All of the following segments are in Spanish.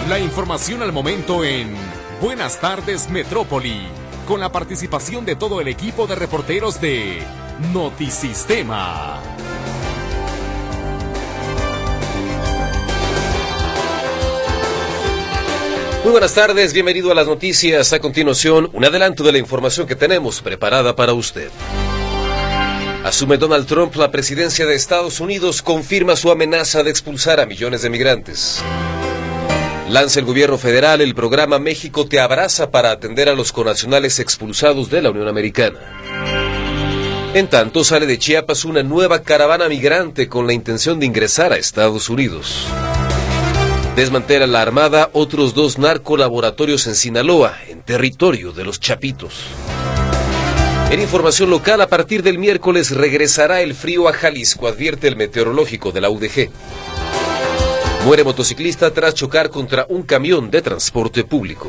La información al momento en Buenas tardes Metrópoli, con la participación de todo el equipo de reporteros de Notisistema. Muy buenas tardes, bienvenido a las noticias. A continuación, un adelanto de la información que tenemos preparada para usted. Asume Donald Trump la presidencia de Estados Unidos, confirma su amenaza de expulsar a millones de migrantes. Lanza el gobierno federal el programa México te abraza para atender a los connacionales expulsados de la Unión Americana. En tanto, sale de Chiapas una nueva caravana migrante con la intención de ingresar a Estados Unidos. Desmantela la Armada otros 2 narcolaboratorios en Sinaloa, en territorio de los Chapitos. En información local, a partir del miércoles regresará el frío a Jalisco, advierte el meteorológico de la UDG. Muere motociclista tras chocar contra un camión de transporte público.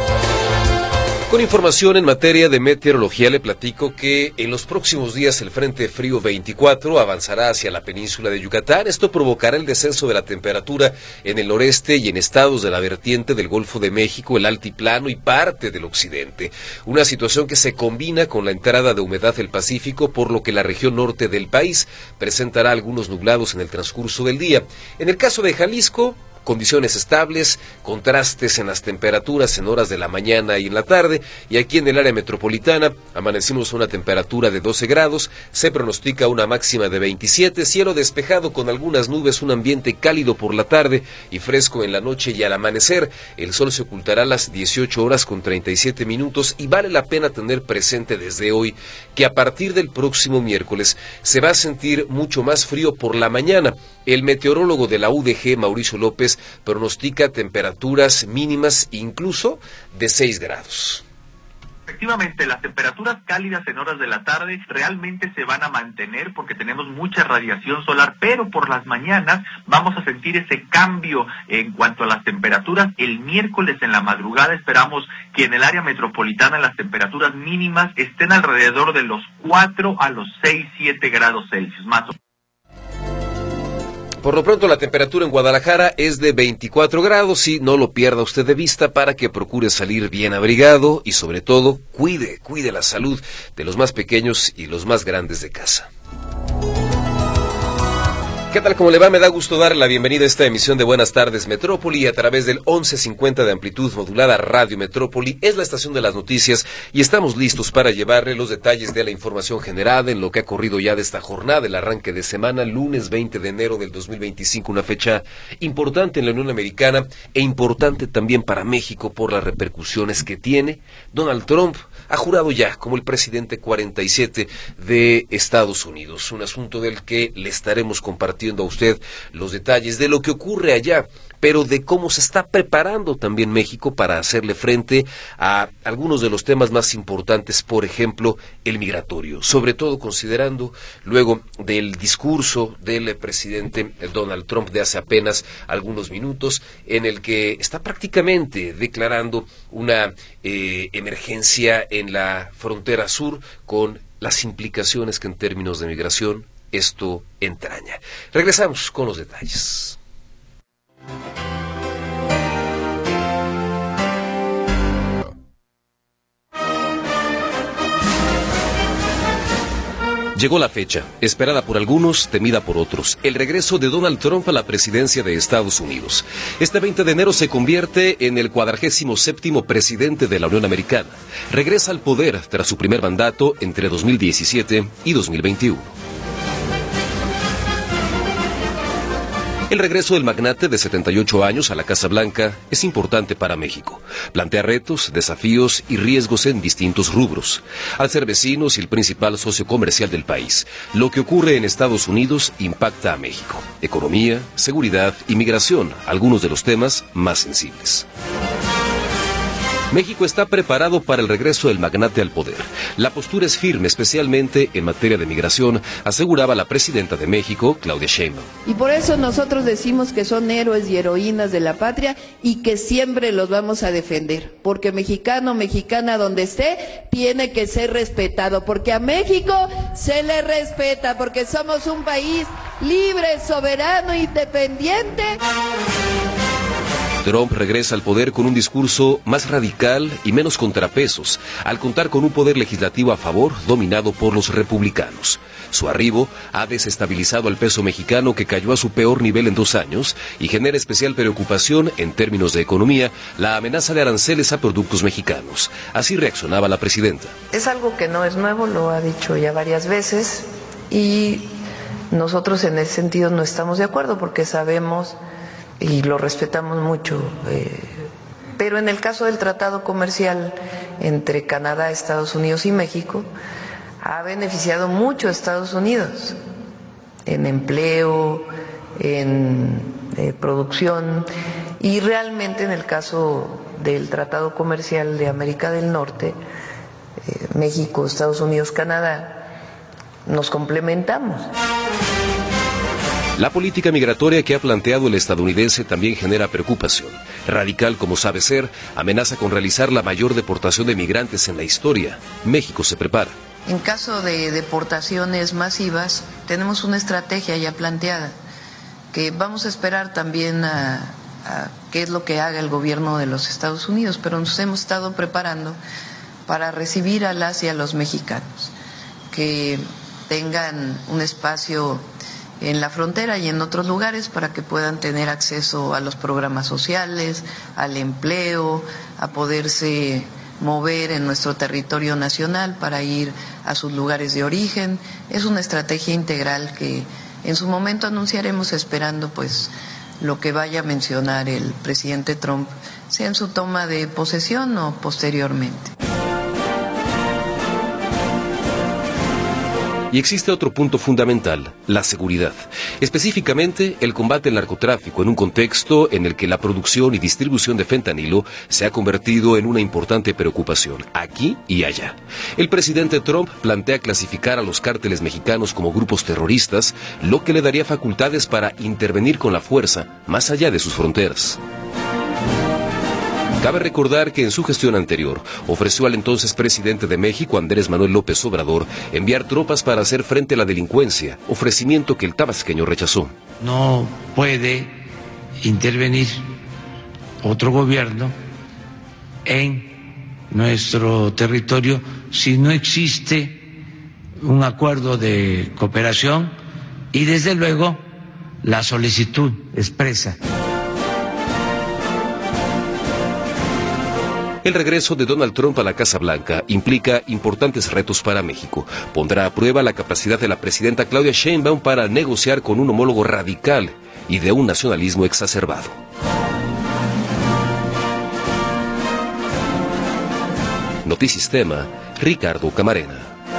Con información en materia de meteorología, le platico que en los próximos días el Frente Frío 24 avanzará hacia la península de Yucatán. Esto provocará el descenso de la temperatura en el noreste y en estados de la vertiente del Golfo de México, el altiplano y parte del occidente. Una situación que se combina con la entrada de humedad del Pacífico, por lo que la región norte del país presentará algunos nublados en el transcurso del día. En el caso de Jalisco, condiciones estables, contrastes en las temperaturas en horas de la mañana y en la tarde, y aquí en el área metropolitana amanecimos a una temperatura de 12 grados, se pronostica una máxima de 27, cielo despejado con algunas nubes, un ambiente cálido por la tarde y fresco en la noche y al amanecer. El sol se ocultará a las 18 horas con 37 minutos y vale la pena tener presente desde hoy que a partir del próximo miércoles se va a sentir mucho más frío por la mañana. El meteorólogo de la UDG, Mauricio López, pronostica temperaturas mínimas incluso de 6 grados. Efectivamente, las temperaturas cálidas en horas de la tarde realmente se van a mantener porque tenemos mucha radiación solar, pero por las mañanas vamos a sentir ese cambio en cuanto a las temperaturas. El miércoles en la madrugada esperamos que en el área metropolitana las temperaturas mínimas estén alrededor de los 4 a los 6, 7 grados Celsius, más o menos. Por lo pronto la temperatura en Guadalajara es de 24 grados y no lo pierda usted de vista para que procure salir bien abrigado y sobre todo cuide la salud de los más pequeños y los más grandes de casa. ¿Qué tal? ¿Cómo le va? Me da gusto darle la bienvenida a esta emisión de Buenas tardes Metrópoli a través del 1150 de amplitud modulada Radio Metrópoli. Es la estación de las noticias y estamos listos para llevarle los detalles de la información generada en lo que ha corrido ya de esta jornada, el arranque de semana, lunes 20 de enero del 2025, una fecha importante en la Unión Americana e importante también para México por las repercusiones que tiene. Donald Trump ha jurado ya como el presidente 47 de Estados Unidos, un asunto del que le estaremos compartiendo a usted los detalles de lo que ocurre allá, pero de cómo se está preparando también México para hacerle frente a algunos de los temas más importantes, por ejemplo, el migratorio, sobre todo considerando luego del discurso del presidente Donald Trump de hace apenas algunos minutos, en el que está prácticamente declarando una emergencia en la frontera sur con las implicaciones que en términos de migración esto entraña. Regresamos con los detalles. Llegó la fecha, esperada por algunos, temida por otros, el regreso de Donald Trump a la presidencia de Estados Unidos. Este 20 de enero se convierte en el 47º presidente de la Unión Americana. Regresa al poder tras su primer mandato entre 2017 y 2021. El regreso del magnate de 78 años a la Casa Blanca es importante para México. Plantea retos, desafíos y riesgos en distintos rubros. Al ser vecinos y el principal socio comercial del país, lo que ocurre en Estados Unidos impacta a México. Economía, seguridad y migración, algunos de los temas más sensibles. México está preparado para el regreso del magnate al poder. La postura es firme, especialmente en materia de migración, aseguraba la presidenta de México, Claudia Sheinbaum. Y por eso nosotros decimos que son héroes y heroínas de la patria y que siempre los vamos a defender. Porque mexicano, mexicana, donde esté, tiene que ser respetado. Porque a México se le respeta, porque somos un país libre, soberano, independiente. Trump regresa al poder con un discurso más radical y menos contrapesos, al contar con un poder legislativo a favor dominado por los republicanos. Su arribo ha desestabilizado al peso mexicano, que cayó a su peor nivel en 2 años, y genera especial preocupación en términos de economía la amenaza de aranceles a productos mexicanos. Así reaccionaba la presidenta. Es algo que no es nuevo, lo ha dicho ya varias veces, y nosotros en ese sentido no estamos de acuerdo porque sabemos y lo respetamos mucho, pero en el caso del tratado comercial entre Canadá, Estados Unidos y México, ha beneficiado mucho a Estados Unidos en empleo, en producción, y realmente en el caso del tratado comercial de América del Norte, México, Estados Unidos, Canadá, nos complementamos. La política migratoria que ha planteado el estadounidense también genera preocupación. Radical como sabe ser, amenaza con realizar la mayor deportación de migrantes en la historia. México se prepara. En caso de deportaciones masivas, tenemos una estrategia ya planteada, que vamos a esperar también a qué es lo que haga el gobierno de los Estados Unidos, pero nos hemos estado preparando para recibir a las y a los mexicanos, que tengan un espacio en la frontera y en otros lugares para que puedan tener acceso a los programas sociales, al empleo, a poderse mover en nuestro territorio nacional para ir a sus lugares de origen. Es una estrategia integral que en su momento anunciaremos, esperando pues lo que vaya a mencionar el presidente Trump, sea en su toma de posesión o posteriormente. Y existe otro punto fundamental, la seguridad. Específicamente, el combate al narcotráfico en un contexto en el que la producción y distribución de fentanilo se ha convertido en una importante preocupación, aquí y allá. El presidente Trump plantea clasificar a los cárteles mexicanos como grupos terroristas, lo que le daría facultades para intervenir con la fuerza más allá de sus fronteras. Cabe recordar que en su gestión anterior ofreció al entonces presidente de México, Andrés Manuel López Obrador, enviar tropas para hacer frente a la delincuencia, ofrecimiento que el tabasqueño rechazó. No puede intervenir otro gobierno en nuestro territorio si no existe un acuerdo de cooperación y, desde luego, la solicitud expresa. El regreso de Donald Trump a la Casa Blanca implica importantes retos para México. Pondrá a prueba la capacidad de la presidenta Claudia Sheinbaum para negociar con un homólogo radical y de un nacionalismo exacerbado. Notisistema, Ricardo Camarena.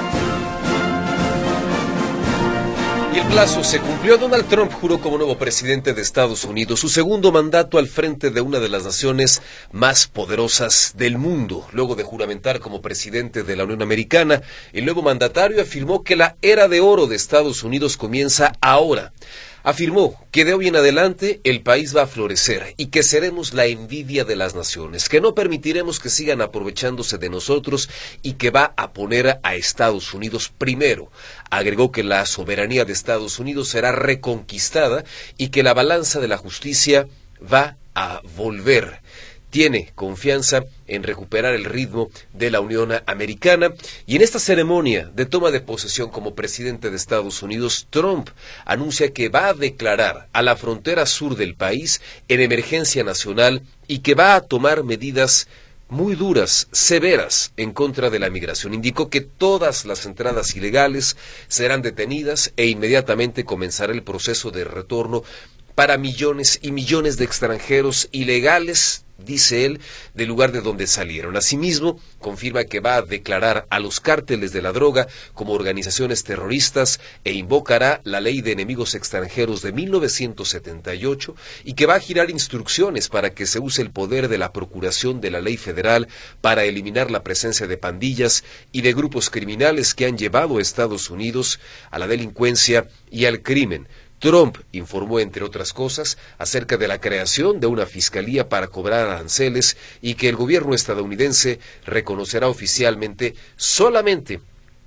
Y el plazo se cumplió. Donald Trump juró como nuevo presidente de Estados Unidos, su segundo mandato al frente de una de las naciones más poderosas del mundo. Luego de juramentar como presidente de la Unión Americana, el nuevo mandatario afirmó que la era de oro de Estados Unidos comienza ahora. Afirmó que de hoy en adelante el país va a florecer y que seremos la envidia de las naciones, que no permitiremos que sigan aprovechándose de nosotros y que va a poner a Estados Unidos primero. Agregó que la soberanía de Estados Unidos será reconquistada y que la balanza de la justicia va a volver. Tiene confianza en recuperar el ritmo de la Unión Americana, y en esta ceremonia de toma de posesión como presidente de Estados Unidos, Trump anuncia que va a declarar a la frontera sur del país en emergencia nacional y que va a tomar medidas muy duras, severas, en contra de la migración. Indicó que todas las entradas ilegales serán detenidas e inmediatamente comenzará el proceso de retorno para millones y millones de extranjeros ilegales, dice él, del lugar de donde salieron. Asimismo, confirma que va a declarar a los cárteles de la droga como organizaciones terroristas e invocará la Ley de Enemigos Extranjeros de 1978 y que va a girar instrucciones para que se use el poder de la Procuración de la Ley Federal para eliminar la presencia de pandillas y de grupos criminales que han llevado a Estados Unidos a la delincuencia y al crimen. Trump informó, entre otras cosas, acerca de la creación de una fiscalía para cobrar aranceles y que el gobierno estadounidense reconocerá oficialmente solamente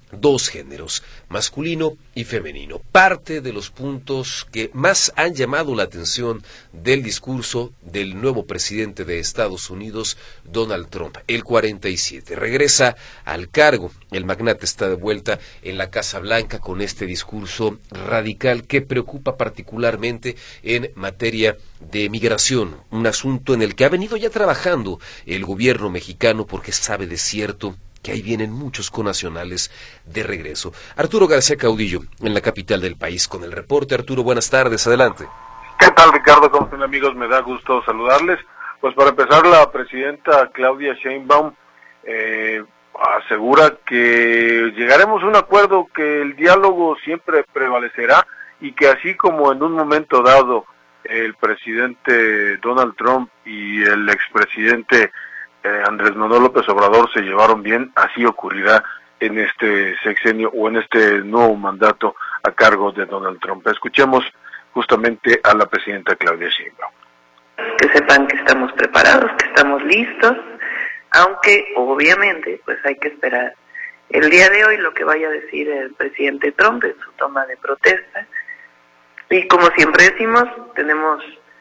dos géneros, masculino y femenino. Parte de los puntos que más han llamado la atención del discurso del nuevo presidente de Estados Unidos, Donald Trump, el 47. Regresa al cargo. El magnate está de vuelta en la Casa Blanca con este discurso radical que preocupa particularmente en materia de migración, un asunto en el que ha venido ya trabajando el gobierno mexicano porque sabe de cierto que ahí vienen muchos connacionales de regreso. Arturo García Caudillo, en la capital del país, con el reporte. Arturo, buenas tardes, adelante. ¿Qué tal, Ricardo? ¿Cómo están, amigos? Me da gusto saludarles. Pues para empezar, la presidenta Claudia Sheinbaum asegura que llegaremos a un acuerdo, que el diálogo siempre prevalecerá y que así como en un momento dado el presidente Donald Trump y el expresidente Andrés Manuel López Obrador se llevaron bien, así ocurrirá en este sexenio o en este nuevo mandato a cargo de Donald Trump. Escuchemos justamente a la presidenta Claudia Sheinbaum. Que sepan que estamos preparados, que estamos listos, aunque obviamente pues hay que esperar el día de hoy lo que vaya a decir el presidente Trump en su toma de protesta. Y como siempre decimos, tenemos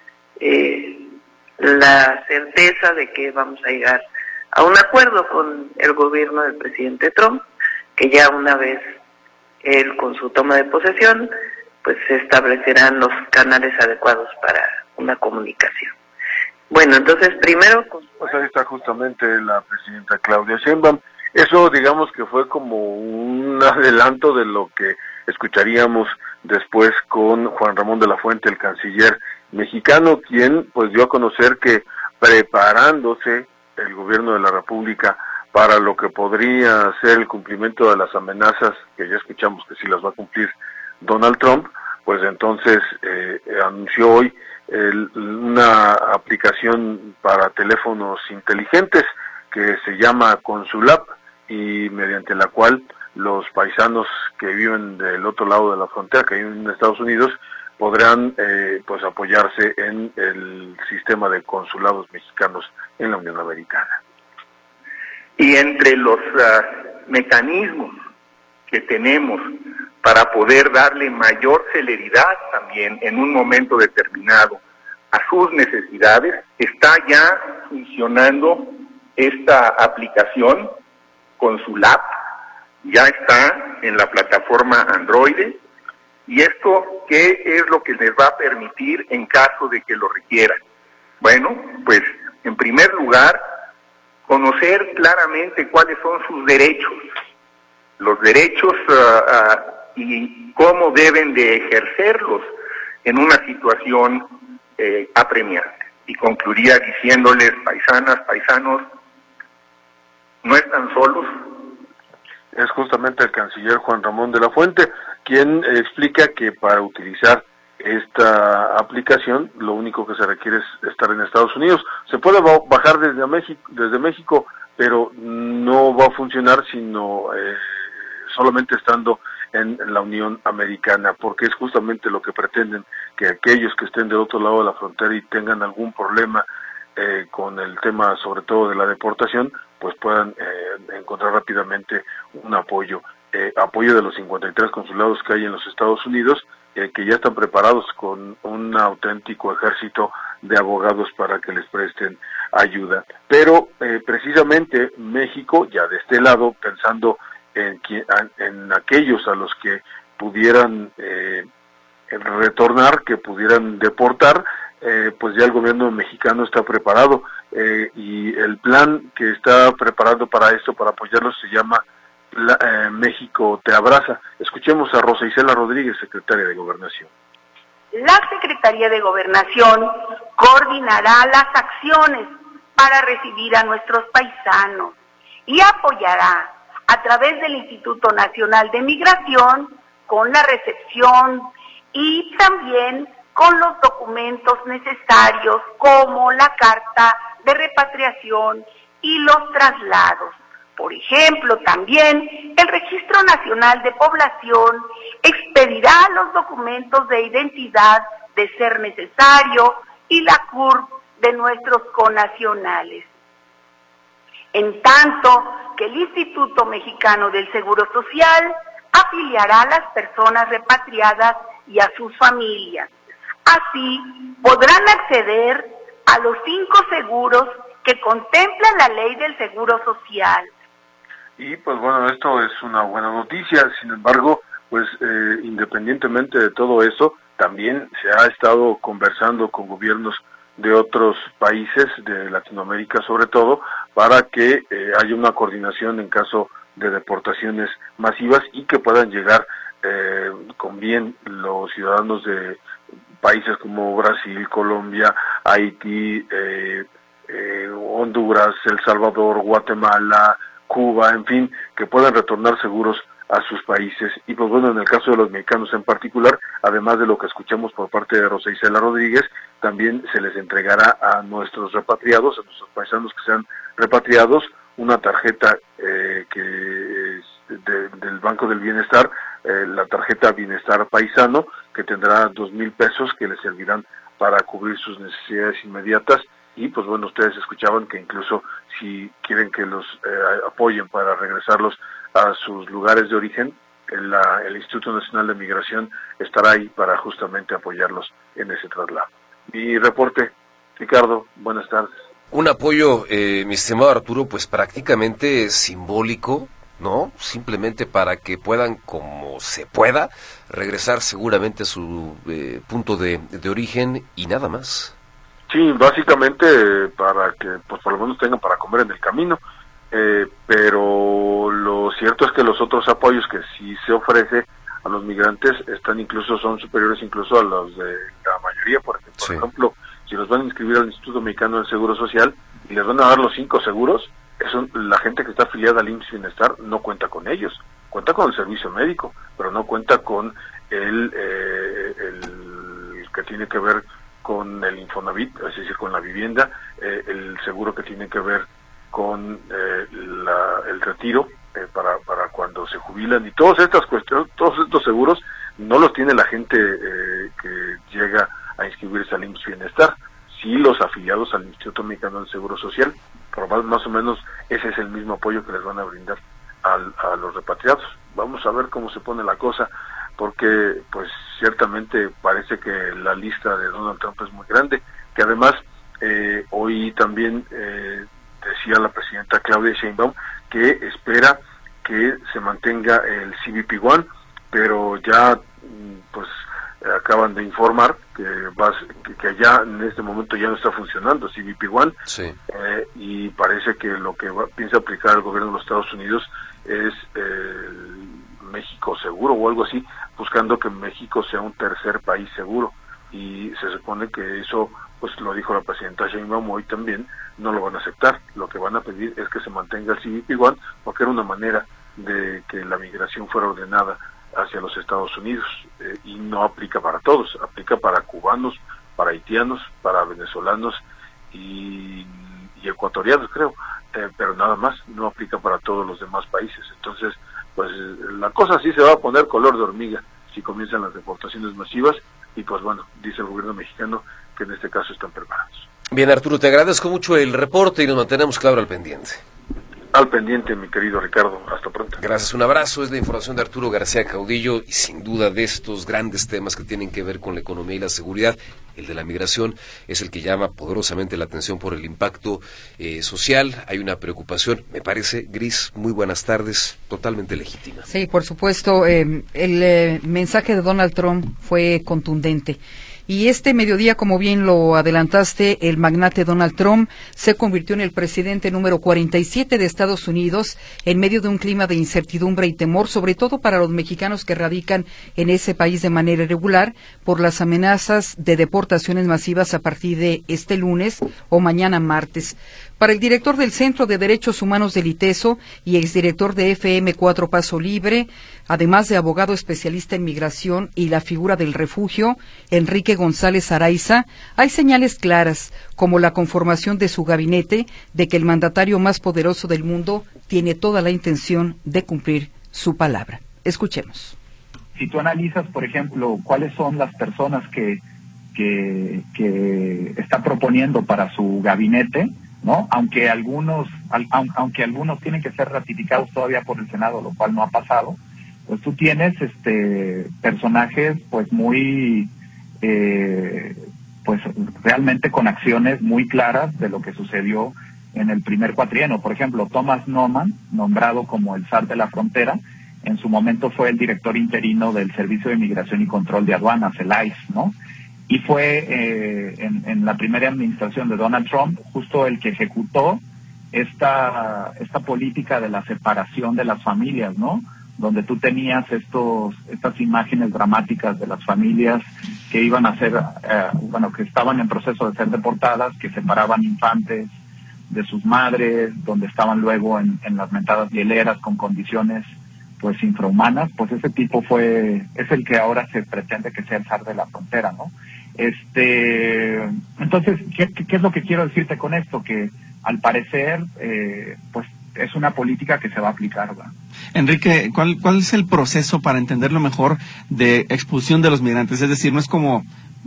la certeza de que vamos a llegar a un acuerdo con el gobierno del presidente Trump, que ya una vez él con su toma de posesión, pues se establecerán los canales adecuados para una comunicación. Bueno, entonces primero... Pues ahí está justamente la presidenta Claudia Sheinbaum. Eso digamos que fue como un adelanto de lo que escucharíamos después con Juan Ramón de la Fuente, el canciller mexicano, quien pues dio a conocer que preparándose el gobierno de la República para lo que podría ser el cumplimiento de las amenazas, que ya escuchamos que sí las va a cumplir Donald Trump, pues entonces anunció hoy una aplicación para teléfonos inteligentes que se llama Consulap y mediante la cual los paisanos que viven del otro lado de la frontera, que viven en Estados Unidos, podrán pues apoyarse en el sistema de consulados mexicanos en la Unión Americana. Y entre los mecanismos que tenemos para poder darle mayor celeridad también en un momento determinado a sus necesidades, está ya funcionando esta aplicación Consulap, ya está en la plataforma Android. ¿Y esto qué es lo que les va a permitir en caso de que lo requieran? Bueno, pues en primer lugar, conocer claramente cuáles son sus derechos, los derechos y cómo deben de ejercerlos en una situación apremiante. Y concluiría diciéndoles, paisanas, paisanos, no están solos. Es justamente el canciller Juan Ramón de la Fuente quien explica que para utilizar esta aplicación lo único que se requiere es estar en Estados Unidos. Se puede bajar desde México, pero no va a funcionar sino solamente estando en la Unión Americana, porque es justamente lo que pretenden, que aquellos que estén del otro lado de la frontera y tengan algún problema con el tema sobre todo de la deportación, pues puedan encontrar rápidamente un apoyo de los 53 consulados que hay en los Estados Unidos, que ya están preparados con un auténtico ejército de abogados para que les presten ayuda. Pero precisamente México, ya de este lado, pensando en aquellos a los que pudieran retornar, que pudieran deportar, pues ya el gobierno mexicano está preparado y el plan que está preparando para esto, para apoyarlos, se llama México te abraza. Escuchemos a Rosa Isela Rodríguez, secretaria de Gobernación. La Secretaría de Gobernación coordinará las acciones para recibir a nuestros paisanos y apoyará a través del Instituto Nacional de Migración con la recepción y también con los documentos necesarios como la carta de repatriación y los traslados. Por ejemplo, también el Registro Nacional de Población expedirá los documentos de identidad de ser necesario y la CURP de nuestros connacionales. en tanto que el Instituto Mexicano del Seguro Social afiliará a las personas repatriadas y a sus familias. Así podrán acceder a los 5 seguros que contempla la Ley del Seguro Social. Y pues bueno, esto es una buena noticia. Sin embargo, pues independientemente de todo eso, también se ha estado conversando con gobiernos de otros países de Latinoamérica sobre todo, para que haya una coordinación en caso de deportaciones masivas y que puedan llegar con bien los ciudadanos de países como Brasil, Colombia, Haití, Honduras, El Salvador, Guatemala, Cuba, en fin, que puedan retornar seguros a sus países. Y pues bueno, en el caso de los mexicanos en particular, además de lo que escuchamos por parte de Rosa Isela Rodríguez, también se les entregará a nuestros repatriados, a nuestros paisanos que sean repatriados, una tarjeta del Banco del Bienestar, la tarjeta Bienestar Paisano, que tendrá 2,000 pesos que les servirán para cubrir sus necesidades inmediatas. Y pues bueno, ustedes escuchaban que incluso si quieren que los apoyen para regresarlos a sus lugares de origen, el Instituto Nacional de Migración estará ahí para justamente apoyarlos en ese traslado. Mi reporte, Ricardo, buenas tardes. Un apoyo, mi estimado Arturo, pues prácticamente simbólico, ¿no? Simplemente para que puedan, como se pueda, regresar seguramente a su punto de origen y nada más. Sí, básicamente para que pues por lo menos tengan para comer en el camino, pero lo cierto es que los otros apoyos que sí se ofrece a los migrantes son superiores incluso a los de la mayoría, porque por ejemplo, si los van a inscribir al Instituto Mexicano del Seguro Social y les van a dar los 5 seguros, la gente que está afiliada al IMSS Bienestar no cuenta con ellos, cuenta con el servicio médico, pero no cuenta con el que tiene que ver con el Infonavit, es decir, con la vivienda, el seguro que tiene que ver con el retiro para cuando se jubilan, y todas estas cuestiones, todos estos seguros no los tiene la gente que llega a inscribirse al IMSS Bienestar, sí los afiliados al Instituto Mexicano del Seguro Social, pero más o menos ese es el mismo apoyo que les van a brindar a los repatriados. Vamos a ver cómo se pone la cosa, porque pues ciertamente parece que la lista de Donald Trump es muy grande, que además hoy también decía la presidenta Claudia Sheinbaum que espera que se mantenga el CBP One, pero ya pues acaban de informar que ya en este momento ya no está funcionando CBP One, sí. Y parece que lo que piensa aplicar el gobierno de los Estados Unidos es México Seguro o algo así, buscando que México sea un tercer país seguro, y se supone que eso, pues lo dijo la presidenta Sheinbaum hoy también, no lo van a aceptar. Lo que van a pedir es que se mantenga el CBP One, porque era una manera de que la migración fuera ordenada hacia los Estados Unidos, y no aplica para todos, aplica para cubanos, para haitianos, para venezolanos y ecuatorianos, creo, pero nada más, no aplica para todos los demás países. Entonces, pues la cosa sí se va a poner color de hormiga si comienzan las deportaciones masivas, y pues bueno, dice el gobierno mexicano que en este caso están preparados. Bien, Arturo, te agradezco mucho el reporte y nos mantenemos, claro, al pendiente. Al pendiente, mi querido Ricardo. Hasta pronto. Gracias, un abrazo. Es la información de Arturo García Caudillo, y sin duda de estos grandes temas que tienen que ver con la economía y la seguridad, el de la migración es el que llama poderosamente la atención por el impacto social. Hay una preocupación, me parece, Gris, muy buenas tardes, totalmente legítima. Sí, por supuesto, el mensaje de Donald Trump fue contundente. Y este mediodía, como bien lo adelantaste, el magnate Donald Trump se convirtió en el presidente número 47 de Estados Unidos en medio de un clima de incertidumbre y temor, sobre todo para los mexicanos que radican en ese país de manera irregular, por las amenazas de deportaciones masivas a partir de este lunes o mañana martes. Para el director del Centro de Derechos Humanos del ITESO y exdirector de FM4 Paso Libre, además de abogado especialista en migración y la figura del refugio, Enrique González Araiza, hay señales claras, como la conformación de su gabinete, de que el mandatario más poderoso del mundo tiene toda la intención de cumplir su palabra. Escuchemos. Si tú analizas, por ejemplo, cuáles son las personas que está proponiendo para su gabinete, ¿no? Aunque algunos aunque algunos tienen que ser ratificados todavía por el Senado, lo cual no ha pasado, pues tú tienes personajes pues muy pues realmente con acciones muy claras de lo que sucedió en el primer cuatrienio. Por ejemplo, Thomas Norman, nombrado como el zar de la frontera, en su momento fue el director interino del Servicio de Migración y Control de Aduanas, el ICE, ¿no? Y fue en la primera administración de Donald Trump justo el que ejecutó esta política de la separación de las familias, ¿no? Donde tú tenías estas imágenes dramáticas de las familias que iban a ser, que estaban en proceso de ser deportadas, que separaban infantes de sus madres, donde estaban luego en las mentadas hieleras con condiciones pues infrahumanas. Pues ese tipo es el que ahora se pretende que sea el zar de la frontera, ¿no? Entonces, ¿qué es lo que quiero decirte con esto? Que al parecer, pues es una política que se va a aplicar, ¿verdad? Enrique, ¿cuál es el proceso para entenderlo mejor de expulsión de los migrantes? Es decir, no es como,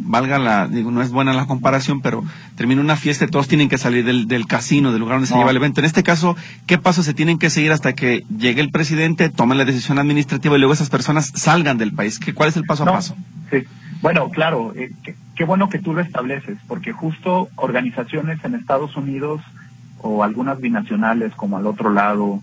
no es buena la comparación, pero termina una fiesta y todos tienen que salir del casino, del lugar donde se lleva el evento. En este caso, ¿qué pasos se tienen que seguir hasta que llegue el presidente, tome la decisión administrativa y luego esas personas salgan del país? ¿Cuál es el paso a paso? Sí, bueno, claro, qué bueno que tú lo estableces, porque justo organizaciones en Estados Unidos o algunas binacionales como al otro lado,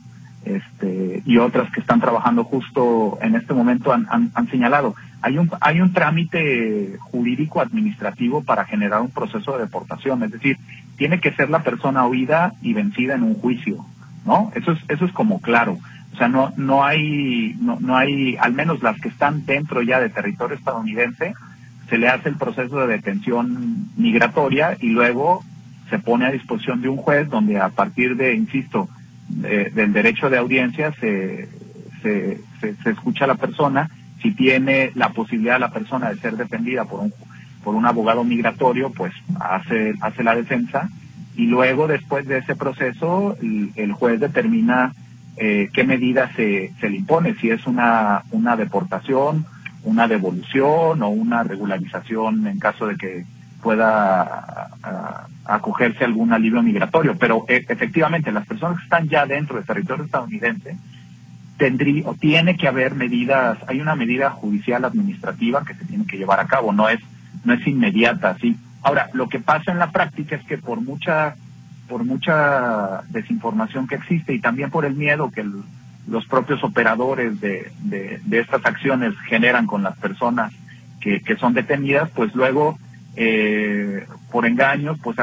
y otras que están trabajando justo en este momento han señalado, hay un trámite jurídico administrativo para generar un proceso de deportación, es decir, tiene que ser la persona oída y vencida en un juicio, ¿no? Eso es como claro. O sea, no hay, al menos las que están dentro ya de territorio estadounidense, se le hace el proceso de detención migratoria y luego se pone a disposición de un juez donde a partir de, insisto, del derecho de audiencia se escucha a la persona. Si tiene la posibilidad la persona de ser defendida por un abogado migratorio, pues hace la defensa y luego después de ese proceso el juez determina qué medida se le impone, si es una deportación, una devolución o una regularización en caso de que pueda acogerse a algún alivio migratorio. Pero efectivamente las personas que están ya dentro del territorio estadounidense tiene que haber medidas, hay una medida judicial administrativa que se tiene que llevar a cabo, no es inmediata, ¿sí? Ahora, lo que pasa en la práctica es que por mucha desinformación que existe y también por el miedo que los propios operadores de estas acciones generan con las personas que son detenidas, pues luego por engaños pues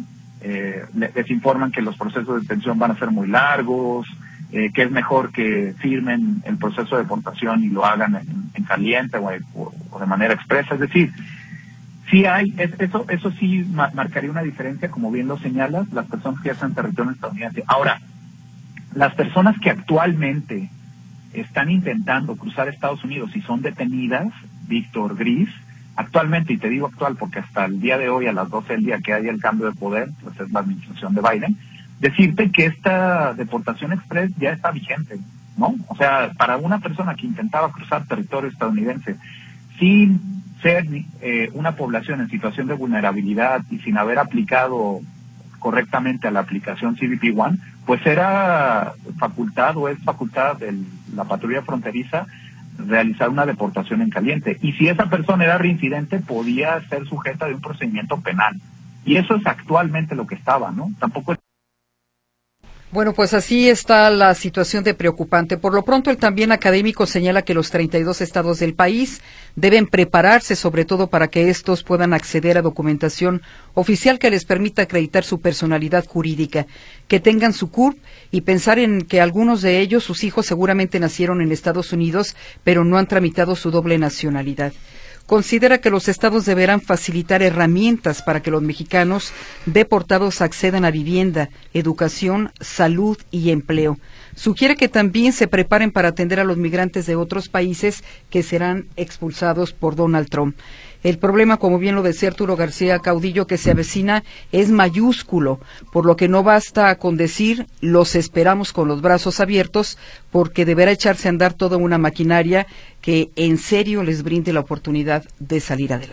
les informan que los procesos de detención van a ser muy largos, que es mejor que firmen el proceso de deportación y lo hagan en caliente o de manera expresa. Es decir, sí hay, eso sí marcaría una diferencia, como bien lo señalas, las personas que ya están en territorio estadounidense. Ahora, las personas que actualmente están intentando cruzar Estados Unidos y son detenidas, Víctor Gris, actualmente, y te digo actual porque hasta el día de hoy, a las 12 del día que haya el cambio de poder, pues es la administración de Biden, decirte que esta deportación express ya está vigente, ¿no? O sea, para una persona que intentaba cruzar territorio estadounidense sin ser una población en situación de vulnerabilidad y sin haber aplicado correctamente a la aplicación CBP One, pues era facultad o es facultad de la patrulla fronteriza realizar una deportación en caliente. Y si esa persona era reincidente, podía ser sujeta de un procedimiento penal. Y eso es actualmente lo que estaba, ¿no? Tampoco es... Bueno, pues así está la situación de preocupante. Por lo pronto, el también académico señala que los 32 estados del país deben prepararse, sobre todo para que estos puedan acceder a documentación oficial que les permita acreditar su personalidad jurídica, que tengan su CURP y pensar en que algunos de ellos, sus hijos seguramente nacieron en Estados Unidos, pero no han tramitado su doble nacionalidad. Considera que los estados deberán facilitar herramientas para que los mexicanos deportados accedan a vivienda, educación, salud y empleo. Sugiere que también se preparen para atender a los migrantes de otros países que serán expulsados por Donald Trump. El problema, como bien lo decía Arturo García Caudillo, que se avecina es mayúsculo, por lo que no basta con decir los esperamos con los brazos abiertos, porque deberá echarse a andar toda una maquinaria que en serio les brinde la oportunidad de salir adelante.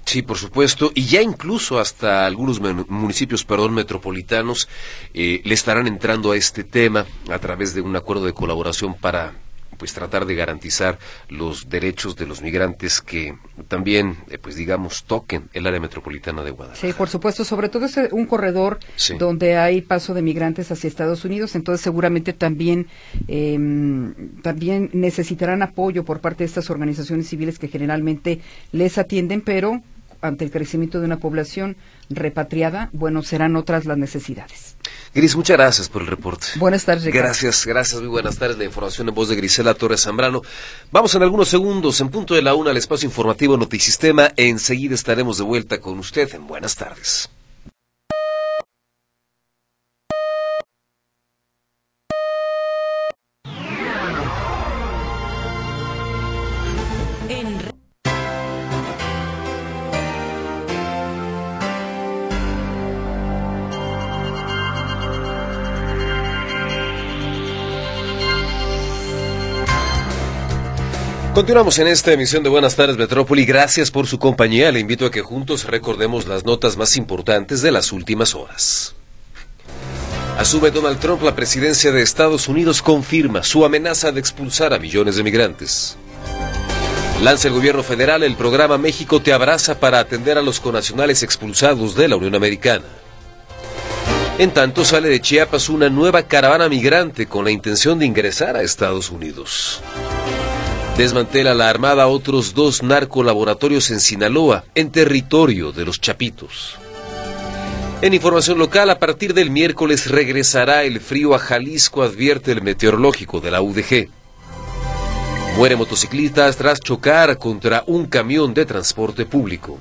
Sí, por supuesto, y ya incluso hasta algunos municipios, metropolitanos, le estarán entrando a este tema a través de un acuerdo de colaboración para pues tratar de garantizar los derechos de los migrantes que también, toquen el área metropolitana de Guadalajara. Sí, por supuesto, sobre todo es un corredor donde hay paso de migrantes hacia Estados Unidos, entonces seguramente también necesitarán apoyo por parte de estas organizaciones civiles que generalmente les atienden, pero ante el crecimiento de una población repatriada, serán otras las necesidades. Gris, muchas gracias por el reporte. Buenas tardes, Ricardo. Gracias, muy buenas tardes. La información en voz de Grisela Torres Zambrano. Vamos en algunos segundos, en punto de la 1, al espacio informativo Notisistema. Enseguida estaremos de vuelta con usted en Buenas tardes. Continuamos en esta emisión de Buenas tardes Metrópoli. Gracias por su compañía. Le invito a que juntos recordemos las notas más importantes de las últimas horas. Asume Donald Trump la presidencia de Estados Unidos, confirma su amenaza de expulsar a millones de migrantes. Lanza el gobierno federal el programa México te abraza para atender a los connacionales expulsados de la Unión Americana. En tanto, sale de Chiapas una nueva caravana migrante con la intención de ingresar a Estados Unidos. Desmantela la Armada otros 2 narcolaboratorios en Sinaloa, en territorio de los Chapitos. En información local, a partir del miércoles regresará el frío a Jalisco, advierte el meteorológico de la UDG. Muere motociclista tras chocar contra un camión de transporte público.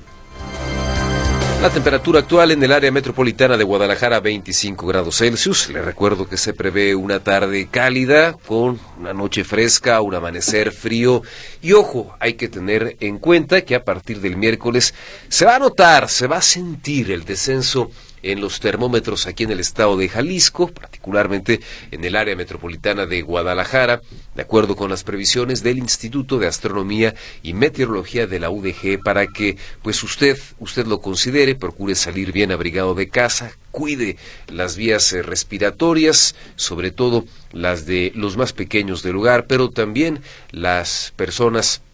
La temperatura actual en el área metropolitana de Guadalajara, 25 grados Celsius. Le recuerdo que se prevé una tarde cálida con una noche fresca, un amanecer frío. Y ojo, hay que tener en cuenta que a partir del miércoles se va a notar, se va a sentir el descenso en los termómetros aquí en el estado de Jalisco, particularmente en el área metropolitana de Guadalajara, de acuerdo con las previsiones del Instituto de Astronomía y Meteorología de la UDG, para que pues usted lo considere, procure salir bien abrigado de casa, cuide las vías respiratorias, sobre todo las de los más pequeños del hogar, pero también las personas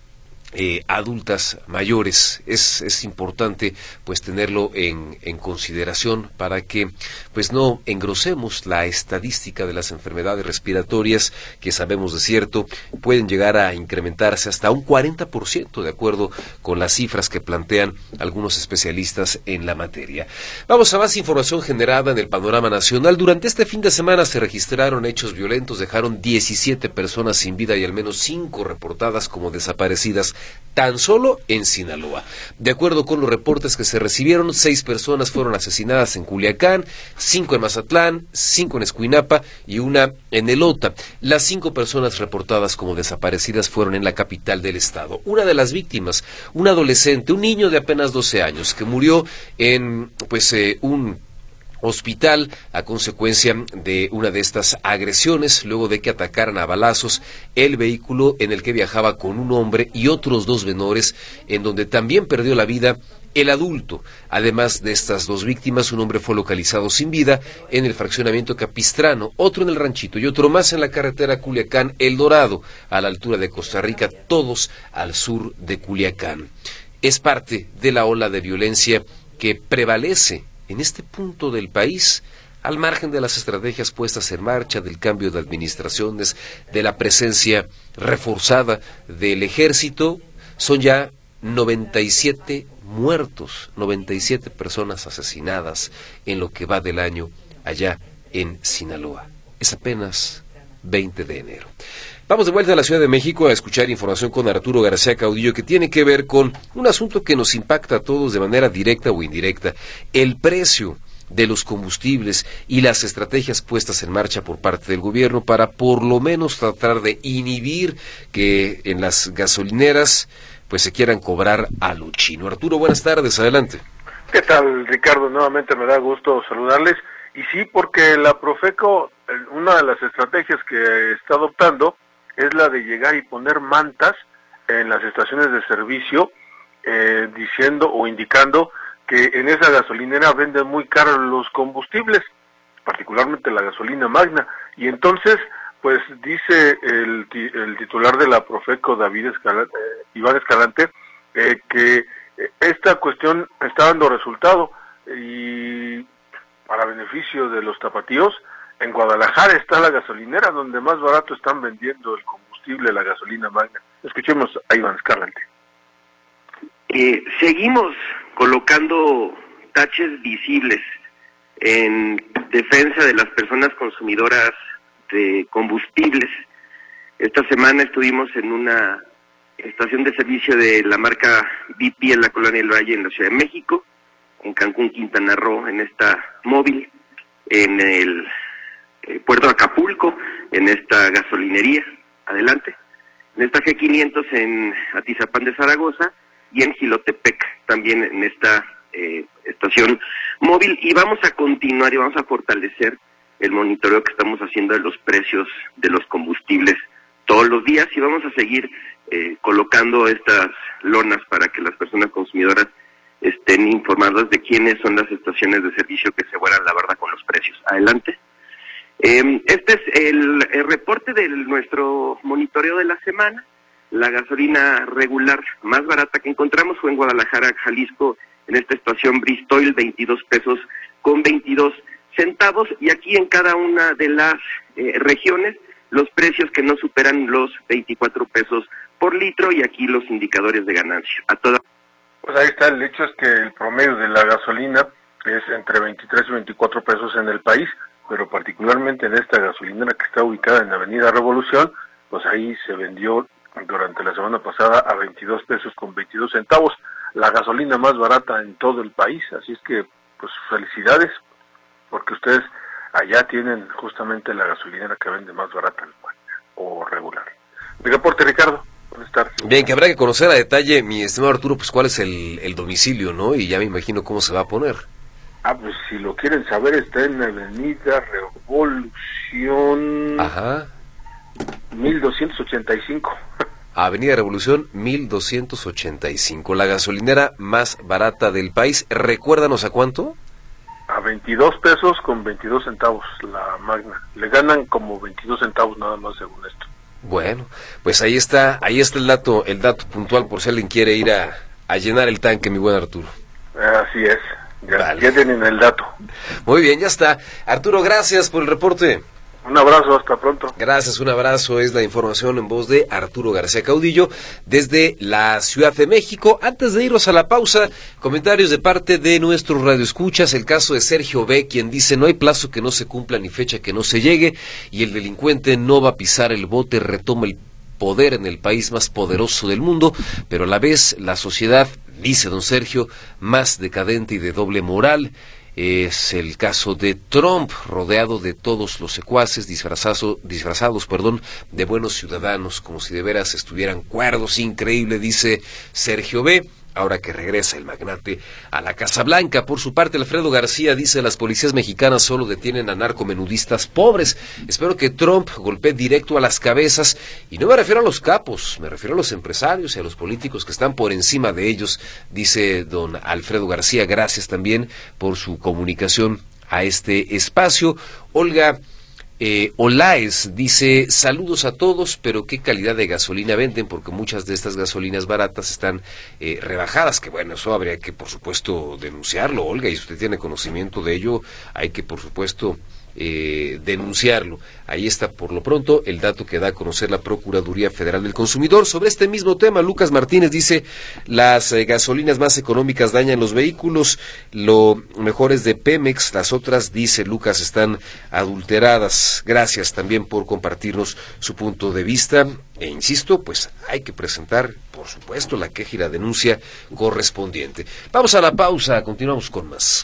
adultas mayores. Es importante pues tenerlo en consideración para que pues no engrosemos la estadística de las enfermedades respiratorias, que sabemos de cierto pueden llegar a incrementarse hasta un 40%, de acuerdo con las cifras que plantean algunos especialistas en la materia. Vamos a más información generada en el panorama nacional. Durante este fin de semana se registraron hechos violentos, dejaron 17 personas sin vida y al menos 5 reportadas como desaparecidas tan solo en Sinaloa. De acuerdo con los reportes que se recibieron, 6 personas fueron asesinadas en Culiacán, 5 en Mazatlán, 5 en Escuinapa y 1 en Elota. Las 5 personas reportadas como desaparecidas fueron en la capital del estado. Una de las víctimas, un adolescente, un niño de apenas 12 años, que murió en un hospital a consecuencia de una de estas agresiones, luego de que atacaran a balazos el vehículo en el que viajaba con un hombre y otros 2 menores, en donde también perdió la vida el adulto. Además de estas 2 víctimas, un hombre fue localizado sin vida en el fraccionamiento Capistrano, otro en el Ranchito y otro más en la carretera Culiacán-El Dorado, a la altura de Costa Rica, todos al sur de Culiacán. Es parte de la ola de violencia que prevalece en este punto del país, al margen de las estrategias puestas en marcha, del cambio de administraciones, de la presencia reforzada del ejército. Son ya 97 muertos, 97 personas asesinadas en lo que va del año allá en Sinaloa. Es apenas 20 de enero. Vamos de vuelta a la Ciudad de México a escuchar información con Arturo García Caudillo, que tiene que ver con un asunto que nos impacta a todos de manera directa o indirecta: el precio de los combustibles y las estrategias puestas en marcha por parte del gobierno para por lo menos tratar de inhibir que en las gasolineras pues se quieran cobrar a lo chino. Arturo, buenas tardes, adelante. ¿Qué tal, Ricardo? Nuevamente me da gusto saludarles. Y sí, porque la Profeco, una de las estrategias que está adoptando es la de llegar y poner mantas en las estaciones de servicio diciendo o indicando que en esa gasolinera venden muy caros los combustibles, particularmente la gasolina magna, y entonces pues dice el titular de la Profeco, Iván Escalante, que esta cuestión está dando resultado, y para beneficio de los tapatíos, en Guadalajara está la gasolinera donde más barato están vendiendo el combustible, la gasolina magna. Escuchemos a Iván Escalante. Seguimos colocando taches visibles en defensa de las personas consumidoras de combustibles. Esta semana estuvimos en una estación de servicio de la marca BP en la Colonia del Valle, en la Ciudad de México, en Cancún, Quintana Roo, en esta móvil, en el puerto de Acapulco, en esta gasolinería, adelante, en esta G500 en Atizapán de Zaragoza, y en Jilotepec, también en esta estación móvil, y vamos a continuar y vamos a fortalecer el monitoreo que estamos haciendo de los precios de los combustibles todos los días, y vamos a seguir colocando estas lonas para que las personas consumidoras estén informadas de quiénes son las estaciones de servicio que se vuelan la verdad con los precios. Adelante. Este es el reporte de nuestro monitoreo de la semana. La gasolina regular más barata que encontramos fue en Guadalajara, Jalisco, en esta estación Bristol, 22 pesos con 22 centavos, y aquí en cada una de las regiones los precios que no superan los 24 pesos por litro, y aquí los indicadores de ganancia. Pues ahí está, el hecho es que el promedio de la gasolina es entre 23 y 24 pesos en el país, pero particularmente en esta gasolinera que está ubicada en Avenida Revolución, pues ahí se vendió durante la semana pasada a 22 pesos con 22 centavos, la gasolina más barata en todo el país. Así es que, pues felicidades, porque ustedes allá tienen justamente la gasolinera que vende más barata o regular. Mi reporte, Ricardo. Buenas tardes. Bien, que habrá que conocer a detalle, mi estimado Arturo, pues cuál es el domicilio, ¿no? Y ya me imagino cómo se va a poner. Pues si lo quieren saber, está en Avenida Revolución... Ajá. 1285. Avenida Revolución 1285, la gasolinera más barata del país. Recuérdanos a cuánto. A 22 pesos con 22 centavos la magna. Le ganan como 22 centavos nada más según esto. Bueno, pues ahí está el dato puntual por si alguien quiere ir a llenar el tanque, mi buen Arturo. Así es, ya tienen el dato. Muy bien, ya está. Arturo, gracias por el reporte. Un abrazo, hasta pronto. Gracias, un abrazo. Es la información en voz de Arturo García Caudillo desde la Ciudad de México. Antes de irnos a la pausa, comentarios de parte de nuestros radioescuchas. El caso de Sergio B., quien dice: no hay plazo que no se cumpla ni fecha que no se llegue, y el delincuente no va a pisar el bote, retoma el poder en el país más poderoso del mundo, pero a la vez la sociedad, dice don Sergio, más decadente y de doble moral. Es el caso de Trump, rodeado de todos los secuaces, disfrazados, de buenos ciudadanos, como si de veras estuvieran cuerdos. Increíble, dice Sergio B., ahora que regresa el magnate a la Casa Blanca. Por su parte, Alfredo García dice: las policías mexicanas solo detienen a narcomenudistas pobres. Espero que Trump golpee directo a las cabezas, y no me refiero a los capos, me refiero a los empresarios y a los políticos que están por encima de ellos, dice don Alfredo García. Gracias también por su comunicación a este espacio. Olga Olaes dice: saludos a todos, pero qué calidad de gasolina venden, porque muchas de estas gasolinas baratas están rebajadas. Que bueno, eso habría que por supuesto denunciarlo, Olga, y si usted tiene conocimiento de ello, hay que por supuesto denunciarlo. Ahí está por lo pronto el dato que da a conocer la Procuraduría Federal del Consumidor. Sobre este mismo tema, Lucas Martínez dice: las gasolinas más económicas dañan los vehículos, lo mejor es de Pemex, las otras, dice Lucas, están adulteradas. Gracias también por compartirnos su punto de vista, e insisto, pues hay que presentar, por supuesto, la queja y la denuncia correspondiente. Vamos a la pausa, continuamos con más.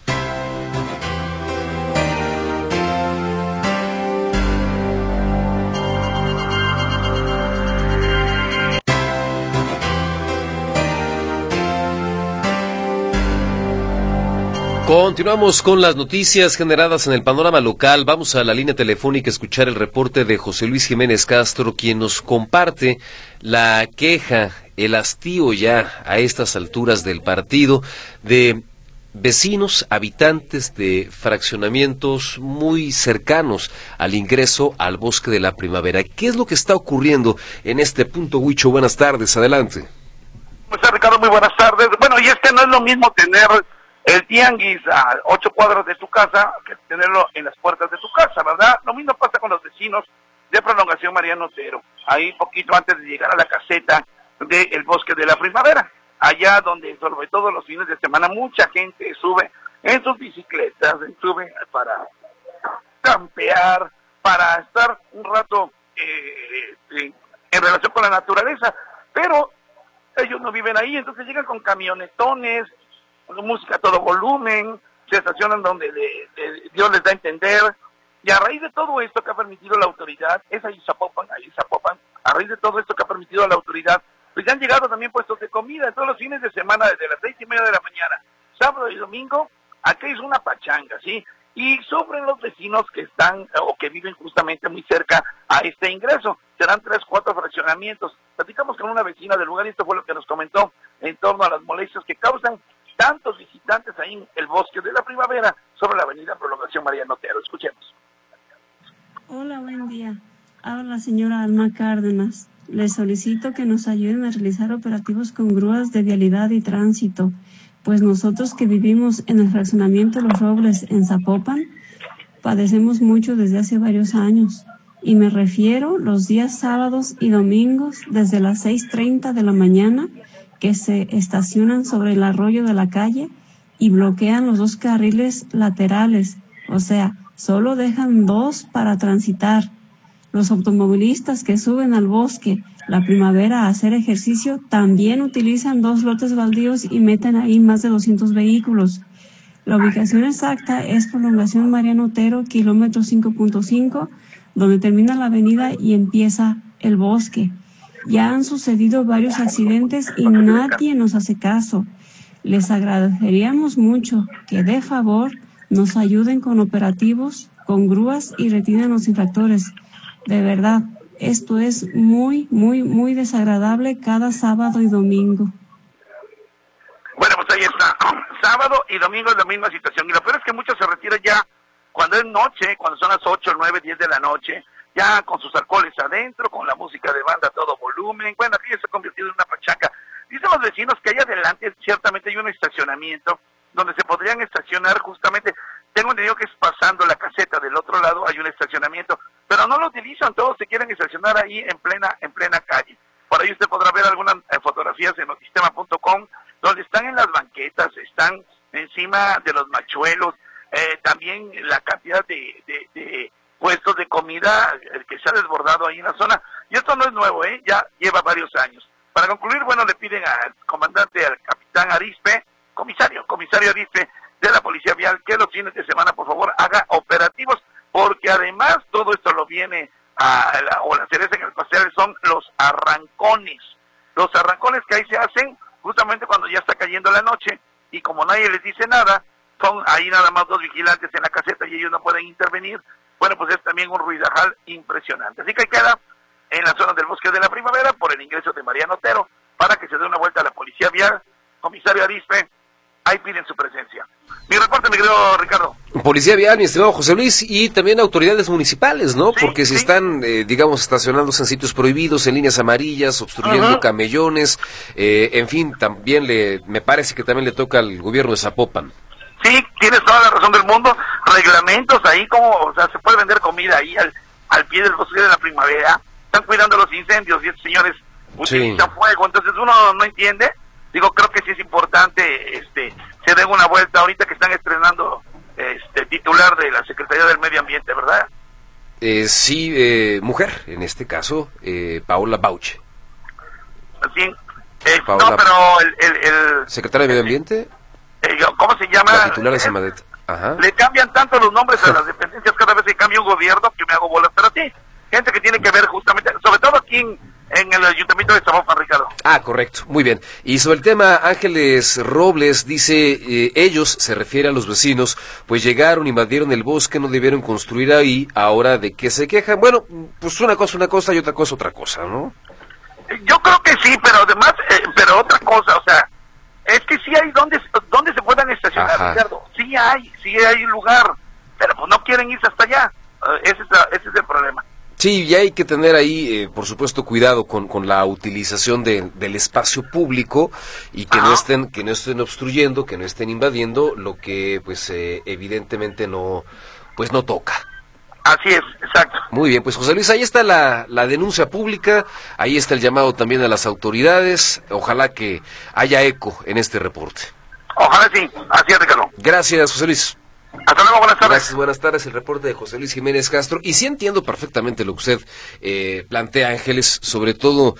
Continuamos con las noticias generadas en el panorama local. Vamos a la línea telefónica a escuchar el reporte de José Luis Jiménez Castro, quien nos comparte la queja el hastío ya a estas alturas del partido de vecinos, habitantes de fraccionamientos muy cercanos al ingreso al Bosque de la Primavera. ¿Qué es lo que está ocurriendo en este punto, Huicho? Buenas tardes, adelante. Pues Ricardo, muy buenas tardes. Bueno, y es que no es lo mismo tener el tianguis a 8 cuadras de tu casa que tenerlo en las puertas de tu casa, ¿verdad? Lo mismo pasa con los vecinos de Prolongación Mariano Otero, ahí poquito antes de llegar a la caseta del Bosque de la Primavera, allá donde sobre todo los fines de semana mucha gente sube en sus bicicletas, sube para campear, para estar un rato en relación con la naturaleza, pero ellos no viven ahí, entonces llegan con camionetones, con música a todo volumen, se estacionan donde Dios les da a entender, y a raíz de todo esto que ha permitido la autoridad, es ahí Zapopan, a raíz de todo esto que ha permitido la autoridad, pues ya han llegado también puestos de comida todos los fines de semana, desde las 6:30 de la mañana, sábado y domingo, aquí es una pachanga, ¿sí? Y sufren los vecinos que están, o que viven justamente muy cerca a este ingreso, serán 3, 4 fraccionamientos. Platicamos con una vecina del lugar y esto fue lo que nos comentó en torno a las molestias que causan tantos visitantes ahí en el Bosque de la Primavera sobre la avenida Prolongación Mariano Otero. Escuchemos. Hola, buen día. Habla la señora Alma Cárdenas. Les solicito que nos ayuden a realizar operativos con grúas de vialidad y tránsito, pues nosotros que vivimos en el fraccionamiento Los Robles en Zapopan, padecemos mucho desde hace varios años. Y me refiero los días sábados y domingos desde las 6:30 de la mañana, que se estacionan sobre el arroyo de la calle y bloquean los 2 carriles laterales, o sea, solo dejan 2 para transitar. Los automovilistas que suben al Bosque la Primavera a hacer ejercicio también utilizan 2 lotes baldíos y meten ahí más de 200 vehículos. La ubicación exacta es Prolongación Mariano Otero, kilómetro 5.5, donde termina la avenida y empieza el Bosque. Ya han sucedido varios accidentes y nadie nos hace caso. Les agradeceríamos mucho que de favor nos ayuden con operativos, con grúas y retiren los infractores. De verdad, esto es muy, muy, muy desagradable cada sábado y domingo. Bueno, pues ahí está. Sábado y domingo es la misma situación. Y lo peor es que muchos se retiran ya cuando es noche, cuando son las 8, 9, 10 de la noche, ya con sus alcoholes adentro, con la música de banda a todo volumen. Bueno, aquí ya se ha convertido en una pachanga. Dicen los vecinos que ahí adelante ciertamente hay un estacionamiento donde se podrían estacionar justamente. Tengo entendido que es pasando la caseta del otro lado, hay un estacionamiento, pero no lo utilizan, todos se quieren estacionar ahí en plena calle. Por ahí usted podrá ver algunas fotografías en notistema.com, donde están en las banquetas, están encima de los machuelos, también la cantidad de puestos de comida que se ha desbordado ahí en la zona. Y esto no es nuevo, ya lleva varios años. Para concluir, bueno, le piden al comandante, al capitán Arispe, comisario Arispe, de la Policía Vial, que los fines de semana, por favor, haga operativos, porque además todo esto lo viene o la cereza en el pastel son los arrancones que ahí se hacen justamente cuando ya está cayendo la noche, y como nadie les dice nada, son ahí nada más 2 vigilantes en la caseta y ellos no pueden intervenir. Bueno, pues es también un ruidajal impresionante. Así que queda en la zona del Bosque de la Primavera por el ingreso de Mariano Otero, para que se dé una vuelta a la Policía Vial. Comisario Arispe, ahí piden su presencia. Mi reporte, mi querido Ricardo. Policía Vial, mi estimado José Luis, y también autoridades municipales, ¿no? Sí, porque si están, digamos, estacionándose en sitios prohibidos, en líneas amarillas, obstruyendo camellones, en fin, también me parece que también le toca al gobierno de Zapopan. Sí, tienes toda la razón del mundo. Reglamentos ahí, como, o sea, se puede vender comida ahí al pie del Bosque de la Primavera. Están cuidando los incendios y estos señores utilizan fuego. Entonces uno no entiende. Digo, creo que sí es importante se den una vuelta ahorita que están estrenando titular de la Secretaría del Medio Ambiente, ¿verdad? Sí, mujer, en este caso, Paola Bauche. Sí, Paola, no, pero el secretario de Medio Ambiente. ¿Cómo se llama? La titular de Semadet. Ajá. Le cambian tanto los nombres a las dependencias cada vez que cambia un gobierno que me hago bolas, pero sí, gente que tiene que ver justamente, sobre todo aquí en el Ayuntamiento de Zapopan, Ricardo. Ah, correcto, muy bien. Y sobre el tema, Ángeles Robles dice, ellos, se refiere a los vecinos, pues llegaron, invadieron el bosque, no debieron construir ahí, ahora de qué se quejan. Bueno, pues una cosa y otra cosa, ¿no? Yo creo que Sí, pero además, pero otra cosa, o sea, es que sí hay donde se puedan estacionar, Ajá. Ricardo. Sí hay lugar, pero pues no quieren irse hasta allá. Ese es el problema. Sí, y hay que tener ahí, por supuesto, cuidado con la utilización del espacio público y que no estén obstruyendo, que no estén invadiendo lo que, pues, evidentemente no toca. Así es, exacto. Muy bien, pues José Luis, ahí está la denuncia pública, ahí está el llamado también a las autoridades, ojalá que haya eco en este reporte. Ojalá sí, así es, Ricardo. Gracias, José Luis. Hasta luego, buenas tardes. Gracias, buenas tardes, el reporte de José Luis Jiménez Castro, y sí entiendo perfectamente lo que usted plantea, Ángeles, sobre todo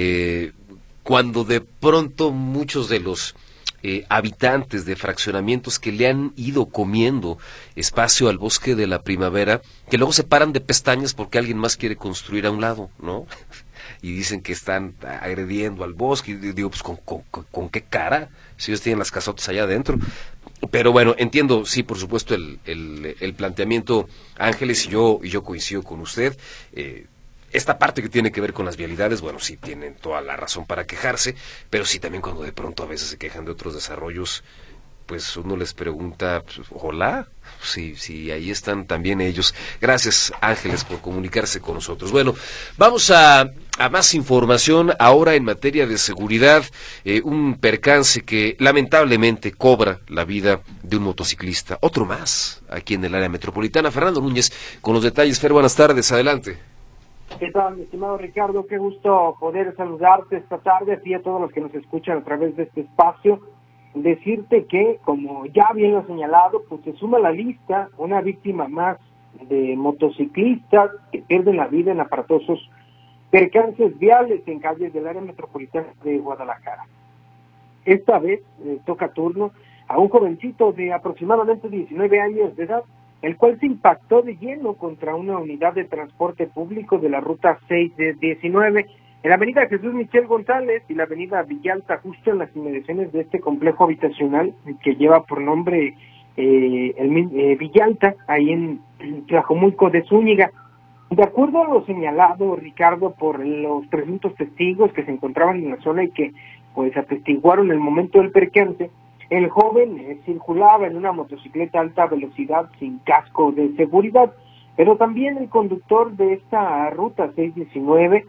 cuando de pronto muchos de los habitantes de fraccionamientos que le han ido comiendo espacio al Bosque de la Primavera, que luego se paran de pestañas porque alguien más quiere construir a un lado, ¿no? Y dicen que están agrediendo al bosque, y digo, pues ¿con qué cara? Si ellos tienen las casotas allá adentro. Pero bueno, entiendo, sí, por supuesto, el planteamiento, Ángeles, y yo coincido con usted. Esta parte que tiene que ver con las vialidades, bueno, sí, tienen toda la razón para quejarse, pero sí también cuando de pronto a veces se quejan de otros desarrollos, pues uno les pregunta, pues, hola, sí, ahí están también ellos. Gracias, Ángeles, por comunicarse con nosotros. Bueno, vamos a más información ahora en materia de seguridad. Un percance que lamentablemente cobra la vida de un motociclista. Otro más, aquí en el área metropolitana. Fernando Núñez, con los detalles. Fer, buenas tardes, adelante. ¿Qué tal, mi estimado Ricardo? Qué gusto poder saludarte esta tarde, y a todos los que nos escuchan a través de este espacio. Decirte que, como ya bien lo he señalado, pues se suma a la lista una víctima más de motociclistas que pierden la vida en aparatosos percances viales en calles del área metropolitana de Guadalajara. Esta vez toca turno a un jovencito de aproximadamente 19 años de edad, el cual se impactó de lleno contra una unidad de transporte público de la ruta 6 de 19 en la avenida Jesús Michel González y la avenida Villalta, justo en las inmediaciones de este complejo habitacional que lleva por nombre Villalta, ahí en Tlajomulco de Zúñiga. De acuerdo a lo señalado, Ricardo, por los presuntos testigos que se encontraban en la zona y que pues atestiguaron el momento del percance, el joven circulaba en una motocicleta a alta velocidad sin casco de seguridad, pero también el conductor de esta ruta 619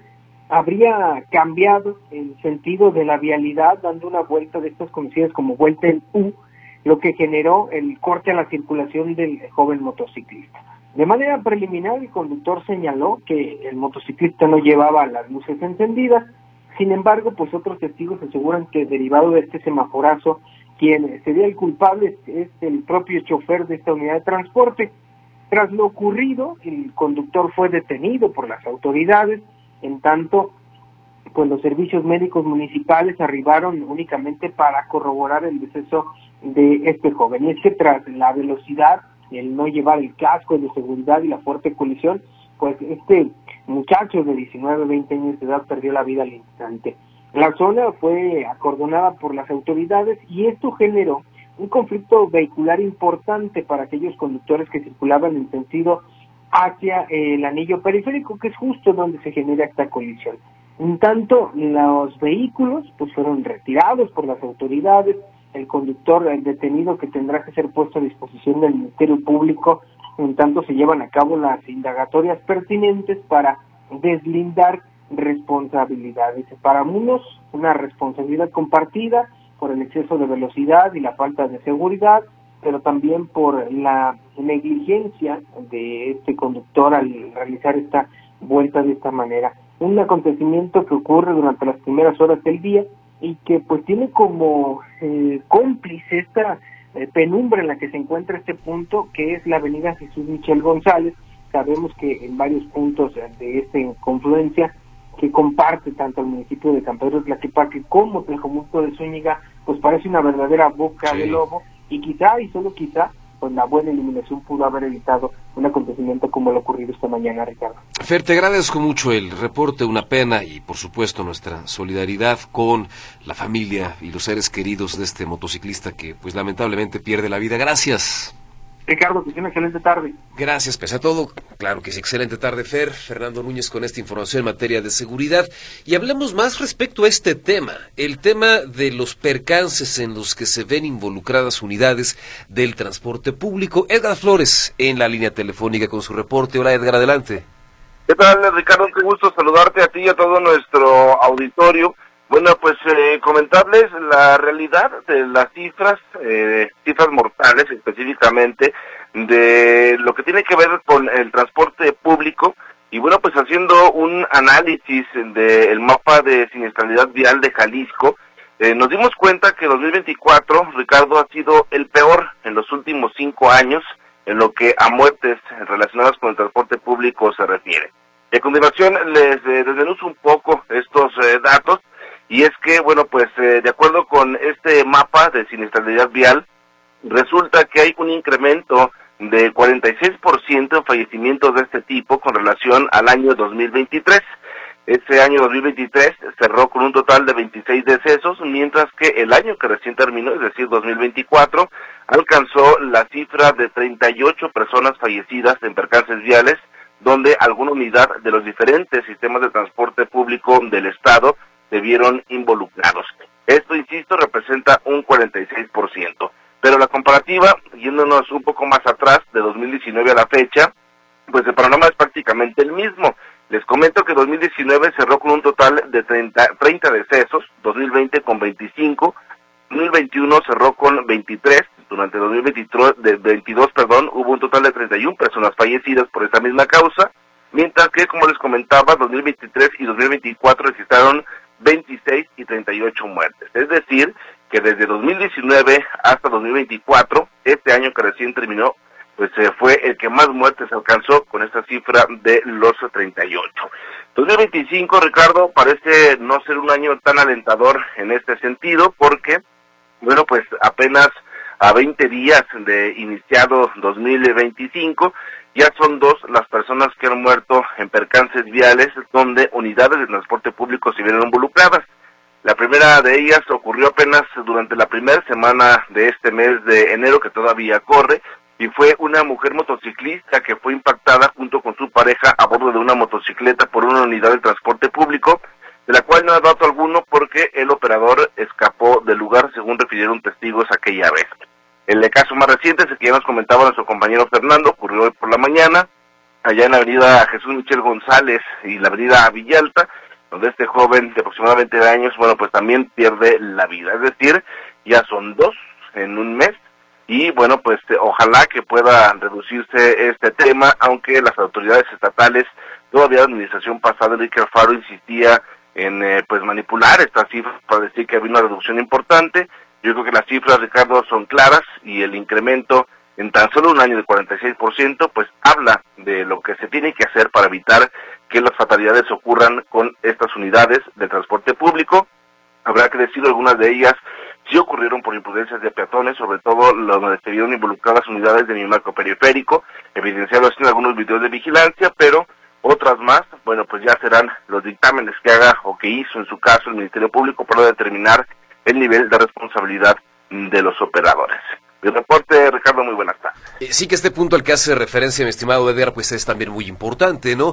habría cambiado el sentido de la vialidad, dando una vuelta de estas conocidas como vuelta en U, lo que generó el corte a la circulación del joven motociclista. De manera preliminar, el conductor señaló que el motociclista no llevaba las luces encendidas. Sin embargo, pues otros testigos aseguran que derivado de este semaforazo, quien sería el culpable es el propio chofer de esta unidad de transporte. Tras lo ocurrido, el conductor fue detenido por las autoridades. En tanto, pues los servicios médicos municipales arribaron únicamente para corroborar el deceso de este joven. Y es que tras la velocidad, el no llevar el casco de seguridad y la fuerte colisión, pues este muchacho de 19, 20 años de edad perdió la vida al instante. La zona fue acordonada por las autoridades y esto generó un conflicto vehicular importante para aquellos conductores que circulaban en sentido hacia el anillo periférico, que es justo donde se genera esta colisión. En tanto, los vehículos pues fueron retirados por las autoridades. El conductor, el detenido, que tendrá que ser puesto a disposición del Ministerio Público, en tanto se llevan a cabo las indagatorias pertinentes para deslindar responsabilidades. Para unos, una responsabilidad compartida por el exceso de velocidad y la falta de seguridad, pero también por la negligencia de este conductor al realizar esta vuelta de esta manera. Un acontecimiento que ocurre durante las primeras horas del día y que pues tiene como cómplice esta penumbra en la que se encuentra este punto, que es la avenida Jesús Michel González. Sabemos que en varios puntos de esta confluencia que comparte tanto el municipio de San Pedro Tlaquepaque como Tlajomulco de Zúñiga, pues parece una verdadera boca de lobo, y quizá, y solo quizá, pues la buena iluminación pudo haber evitado un acontecimiento como lo ocurrido esta mañana, Ricardo. Fer, te agradezco mucho el reporte, una pena, y por supuesto nuestra solidaridad con la familia y los seres queridos de este motociclista que pues lamentablemente pierde la vida. Gracias. Ricardo, que sea una excelente tarde. Gracias, pese a todo. Claro que sí, excelente tarde, Fer. Fernando Núñez con esta información en materia de seguridad. Y hablamos más respecto a este tema, el tema de los percances en los que se ven involucradas unidades del transporte público. Edgar Flores en la línea telefónica con su reporte. Hola, Edgar, adelante. ¿Qué tal, Ricardo? Qué gusto saludarte a ti y a todo nuestro auditorio. Bueno, pues comentarles la realidad de las cifras mortales específicamente, de lo que tiene que ver con el transporte público. Y bueno, pues haciendo un análisis del mapa de siniestralidad vial de Jalisco, nos dimos cuenta que 2024, Ricardo, ha sido el peor en los últimos 5 años en lo que a muertes relacionadas con el transporte público se refiere. Y a continuación les desmenuzo un poco estos datos. Y es que, bueno, pues de acuerdo con este mapa de siniestralidad vial, resulta que hay un incremento de 46% en fallecimientos de este tipo con relación al año 2023. Este año 2023 cerró con un total de 26 decesos, mientras que el año que recién terminó, es decir, 2024, alcanzó la cifra de 38 personas fallecidas en percances viales, donde alguna unidad de los diferentes sistemas de transporte público del Estado se vieron involucrados. Esto, insisto, representa un 46%. Pero la comparativa, yéndonos un poco más atrás, de 2019 a la fecha, pues el panorama es prácticamente el mismo. Les comento que 2019 cerró con un total de 30 decesos, 2020 con 25, 2021 cerró con 23, durante 2022 hubo un total de 31 personas fallecidas por esta misma causa, mientras que, como les comentaba, 2023 y 2024 registraron 26 y 38 muertes. Es decir, que desde 2019 hasta 2024, este año que recién terminó, pues fue el que más muertes alcanzó con esta cifra de los 38. 2025, Ricardo, parece no ser un año tan alentador en este sentido, porque, bueno, pues apenas a 20 días de iniciado 2025, ya son 2 las personas que han muerto en percances viales donde unidades de transporte público se vieron involucradas. La primera de ellas ocurrió apenas durante la primera semana de este mes de enero, que todavía corre, y fue una mujer motociclista que fue impactada junto con su pareja a bordo de una motocicleta por una unidad de transporte público, de la cual no hay dato alguno porque el operador escapó del lugar, según refirieron testigos aquella vez. El caso más reciente es el que ya nos comentaba nuestro compañero Fernando, ocurrió hoy por la mañana, allá en la avenida Jesús Michel González y la avenida Villalta, donde este joven de aproximadamente 20 años, bueno, pues también pierde la vida. Es decir, ya son 2 en un mes, y bueno, pues ojalá que pueda reducirse este tema, aunque las autoridades estatales, todavía la administración pasada, Enrique Alfaro, insistía en pues manipular estas cifras para decir que había una reducción importante. Yo creo que las cifras, Ricardo, son claras, y el incremento en tan solo un año de 46%, pues habla de lo que se tiene que hacer para evitar que las fatalidades ocurran con estas unidades de transporte público. Habrá que decir, algunas de ellas sí ocurrieron por imprudencias de peatones, sobre todo donde se vieron involucradas unidades de mi macroperiférico, evidenciado así en algunos videos de vigilancia, pero otras más, bueno, pues ya serán los dictámenes que haga o que hizo en su caso el Ministerio Público para determinar el nivel de responsabilidad de los operadores. Mi reporte, Ricardo, muy buenas tardes. Sí, que este punto al que hace referencia mi estimado Edgar, pues es también muy importante, ¿no?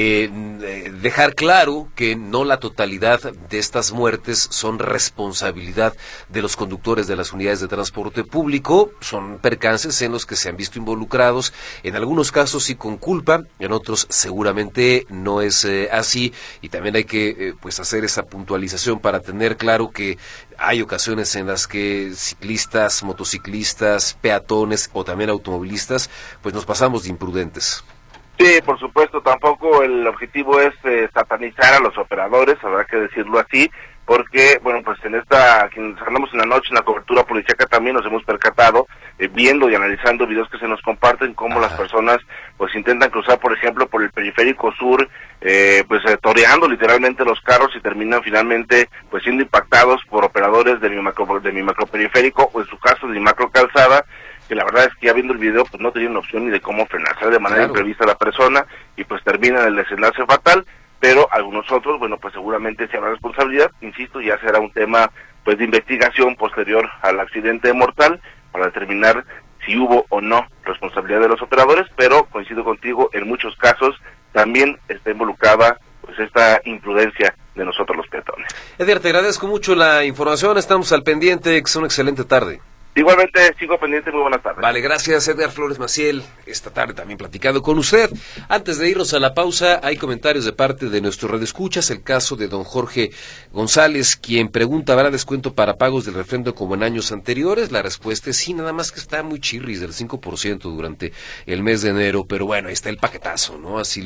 Dejar claro que no la totalidad de estas muertes son responsabilidad de los conductores de las unidades de transporte público, son percances en los que se han visto involucrados, en algunos casos sí con culpa, en otros seguramente no es así, y también hay que pues hacer esa puntualización para tener claro que hay ocasiones en las que ciclistas, motociclistas, peatones o también automovilistas, pues nos pasamos de imprudentes. Sí, por supuesto, tampoco el objetivo es satanizar a los operadores, habrá que decirlo así, porque, bueno, pues quienes andamos en la noche en la cobertura policíaca también nos hemos percatado, viendo y analizando videos que se nos comparten, cómo las personas pues intentan cruzar, por ejemplo, por el periférico sur, pues toreando literalmente los carros y terminan finalmente pues siendo impactados por operadores de mi macroperiférico, o en su caso de mi macrocalzada, que la verdad es que ya viendo el video pues no tenían opción ni de cómo frenar, sale de manera imprevista la persona y pues termina en el desenlace fatal. Pero algunos otros, bueno, pues seguramente se habrá responsabilidad, insisto, ya será un tema pues de investigación posterior al accidente mortal para determinar si hubo o no responsabilidad de los operadores, pero coincido contigo, en muchos casos también está involucrada pues esta imprudencia de nosotros los peatones. Edgar, te agradezco mucho la información, estamos al pendiente, que sea una excelente tarde. Igualmente, sigo pendiente, muy buenas tardes. Vale, gracias Edgar Flores Maciel, esta tarde también platicando con usted. Antes de irnos a la pausa, hay comentarios de parte de nuestros radioescuchas, el caso de don Jorge González, quien pregunta, ¿habrá descuento para pagos del refrendo como en años anteriores? La respuesta es sí, nada más que está muy chirris, del 5% durante el mes de enero, pero bueno, ahí está el paquetazo, ¿no? Así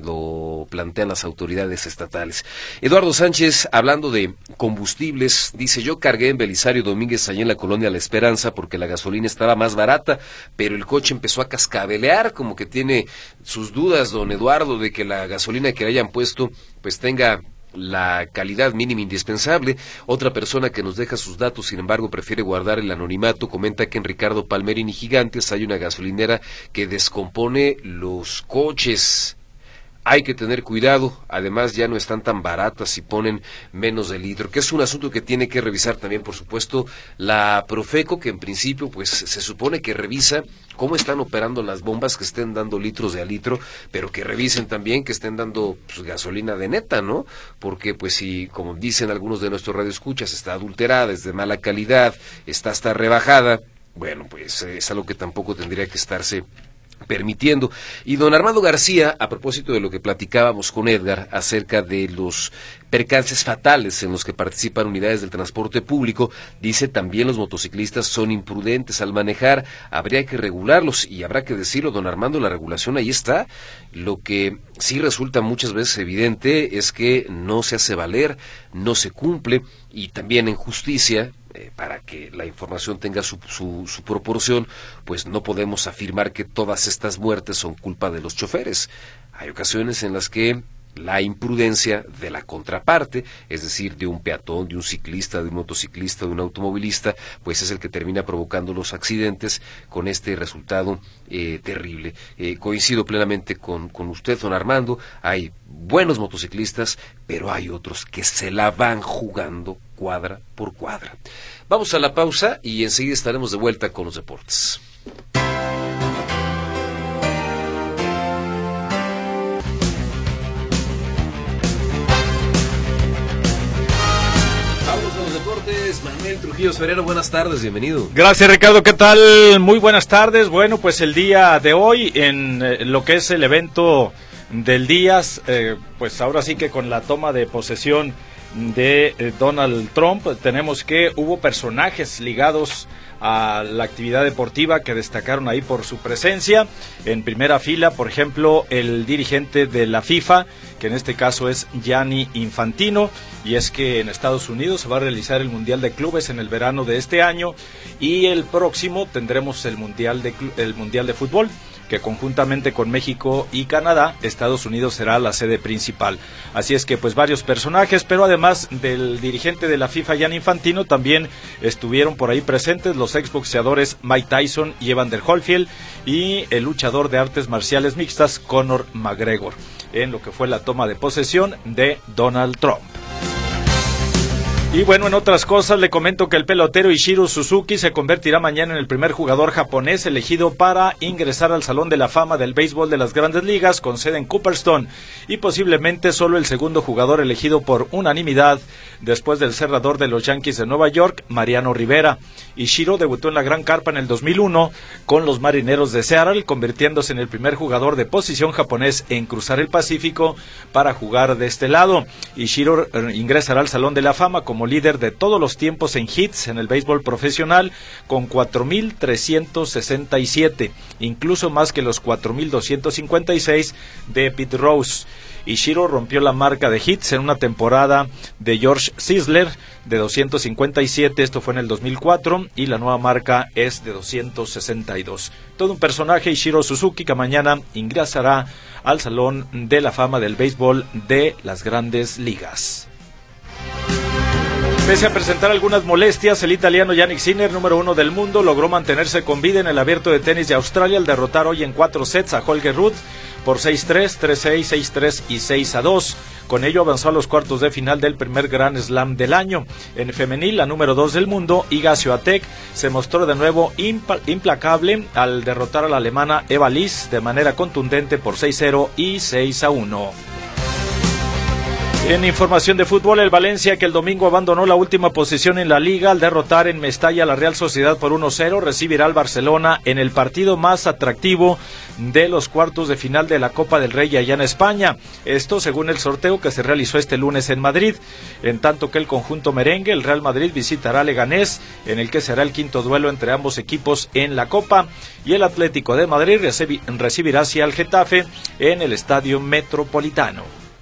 lo plantean las autoridades estatales. Eduardo Sánchez, hablando de combustibles, dice, yo cargué en Belisario Domínguez, allá en la colonia La Esperanza, porque la gasolina estaba más barata, pero el coche empezó a cascabelear, como que tiene sus dudas don Eduardo de que la gasolina que le hayan puesto pues tenga la calidad mínima indispensable. Otra persona que nos deja sus datos, sin embargo, prefiere guardar el anonimato, comenta que en Ricardo Palmerín y Gigantes hay una gasolinera que descompone los coches. Hay que tener cuidado, además ya no están tan baratas y ponen menos de litro, que es un asunto que tiene que revisar también, por supuesto, la Profeco, que en principio pues se supone que revisa cómo están operando las bombas, que estén dando litros de a litro, pero que revisen también que estén dando pues, gasolina de neta, ¿no? Porque pues si, como dicen algunos de nuestros radioescuchas, está adulterada, es de mala calidad, está hasta rebajada, bueno, pues es algo que tampoco tendría que estarse permitiendo. Y don Armando García, a propósito de lo que platicábamos con Edgar acerca de los percances fatales en los que participan unidades del transporte público, dice también los motociclistas son imprudentes al manejar, habría que regularlos, y habrá que decirlo, don Armando, la regulación ahí está. Lo que sí resulta muchas veces evidente es que no se hace valer, no se cumple, y también en justicia, para que la información tenga su proporción, pues no podemos afirmar que todas estas muertes son culpa de los choferes. Hay ocasiones en las que la imprudencia de la contraparte, es decir, de un peatón, de un ciclista, de un motociclista, de un automovilista, pues es el que termina provocando los accidentes con este resultado terrible. Coincido plenamente con usted, don Armando, hay buenos motociclistas, pero hay otros que se la van jugando cuadra por cuadra. Vamos a la pausa y enseguida estaremos de vuelta con los deportes. Manuel Trujillo Ferrero, buenas tardes, bienvenido. Gracias, Ricardo, ¿qué tal? Muy buenas tardes. Bueno, pues el día de hoy, en lo que es el evento del día, pues ahora sí que con la toma de posesión de Donald Trump, tenemos que hubo personajes ligados a la actividad deportiva que destacaron ahí por su presencia. En primera fila, por ejemplo, el dirigente de la FIFA, que en este caso es Gianni Infantino, y es que en Estados Unidos se va a realizar el Mundial de Clubes en el verano de este año, y el próximo tendremos el Mundial de Fútbol, que conjuntamente con México y Canadá, Estados Unidos será la sede principal. Así es que pues varios personajes, pero además del dirigente de la FIFA, Gianni Infantino, también estuvieron por ahí presentes los exboxeadores Mike Tyson y Evander Holyfield y el luchador de artes marciales mixtas Conor McGregor, en lo que fue la toma de posesión de Donald Trump. Y bueno, en otras cosas le comento que el pelotero Ichiro Suzuki se convertirá mañana en el primer jugador japonés elegido para ingresar al Salón de la Fama del Béisbol de las Grandes Ligas, con sede en Cooperstown, y posiblemente solo el segundo jugador elegido por unanimidad después del cerrador de los Yankees de Nueva York, Mariano Rivera. Ichiro debutó en la Gran Carpa en el 2001 con los Marineros de Seattle, convirtiéndose en el primer jugador de posición japonés en cruzar el Pacífico para jugar de este lado. Ichiro ingresará al Salón de la Fama como líder de todos los tiempos en hits en el béisbol profesional, con 4,367, incluso más que los 4,256 de Pete Rose. Ichiro rompió la marca de hits en una temporada de George Sisler de 257, esto fue en el 2004, y la nueva marca es de 262. Todo un personaje, Ichiro Suzuki, que mañana ingresará al Salón de la Fama del Béisbol de las Grandes Ligas. Pese a presentar algunas molestias, el italiano Jannik Sinner, número 1 del mundo, logró mantenerse con vida en el Abierto de Tenis de Australia al derrotar hoy en 4 sets a Holger Rud por 6-3, 3-6, 6-3 y 6-2, Con ello avanzó a los cuartos de final del primer Grand Slam del año. En femenil, la número 2 del mundo, Iga Swiatek, se mostró de nuevo implacable al derrotar a la alemana Eva Liss de manera contundente por 6-0 y 6-1. En información de fútbol, el Valencia, que el domingo abandonó la última posición en la Liga al derrotar en Mestalla a la Real Sociedad por 1-0, recibirá al Barcelona en el partido más atractivo de los cuartos de final de la Copa del Rey allá en España. Esto según el sorteo que se realizó este lunes en Madrid. En tanto que el conjunto merengue, el Real Madrid, visitará a Leganés, en el que será el quinto duelo entre ambos equipos en la Copa. Y el Atlético de Madrid recibirá hacia el Getafe en el Estadio Metropolitano.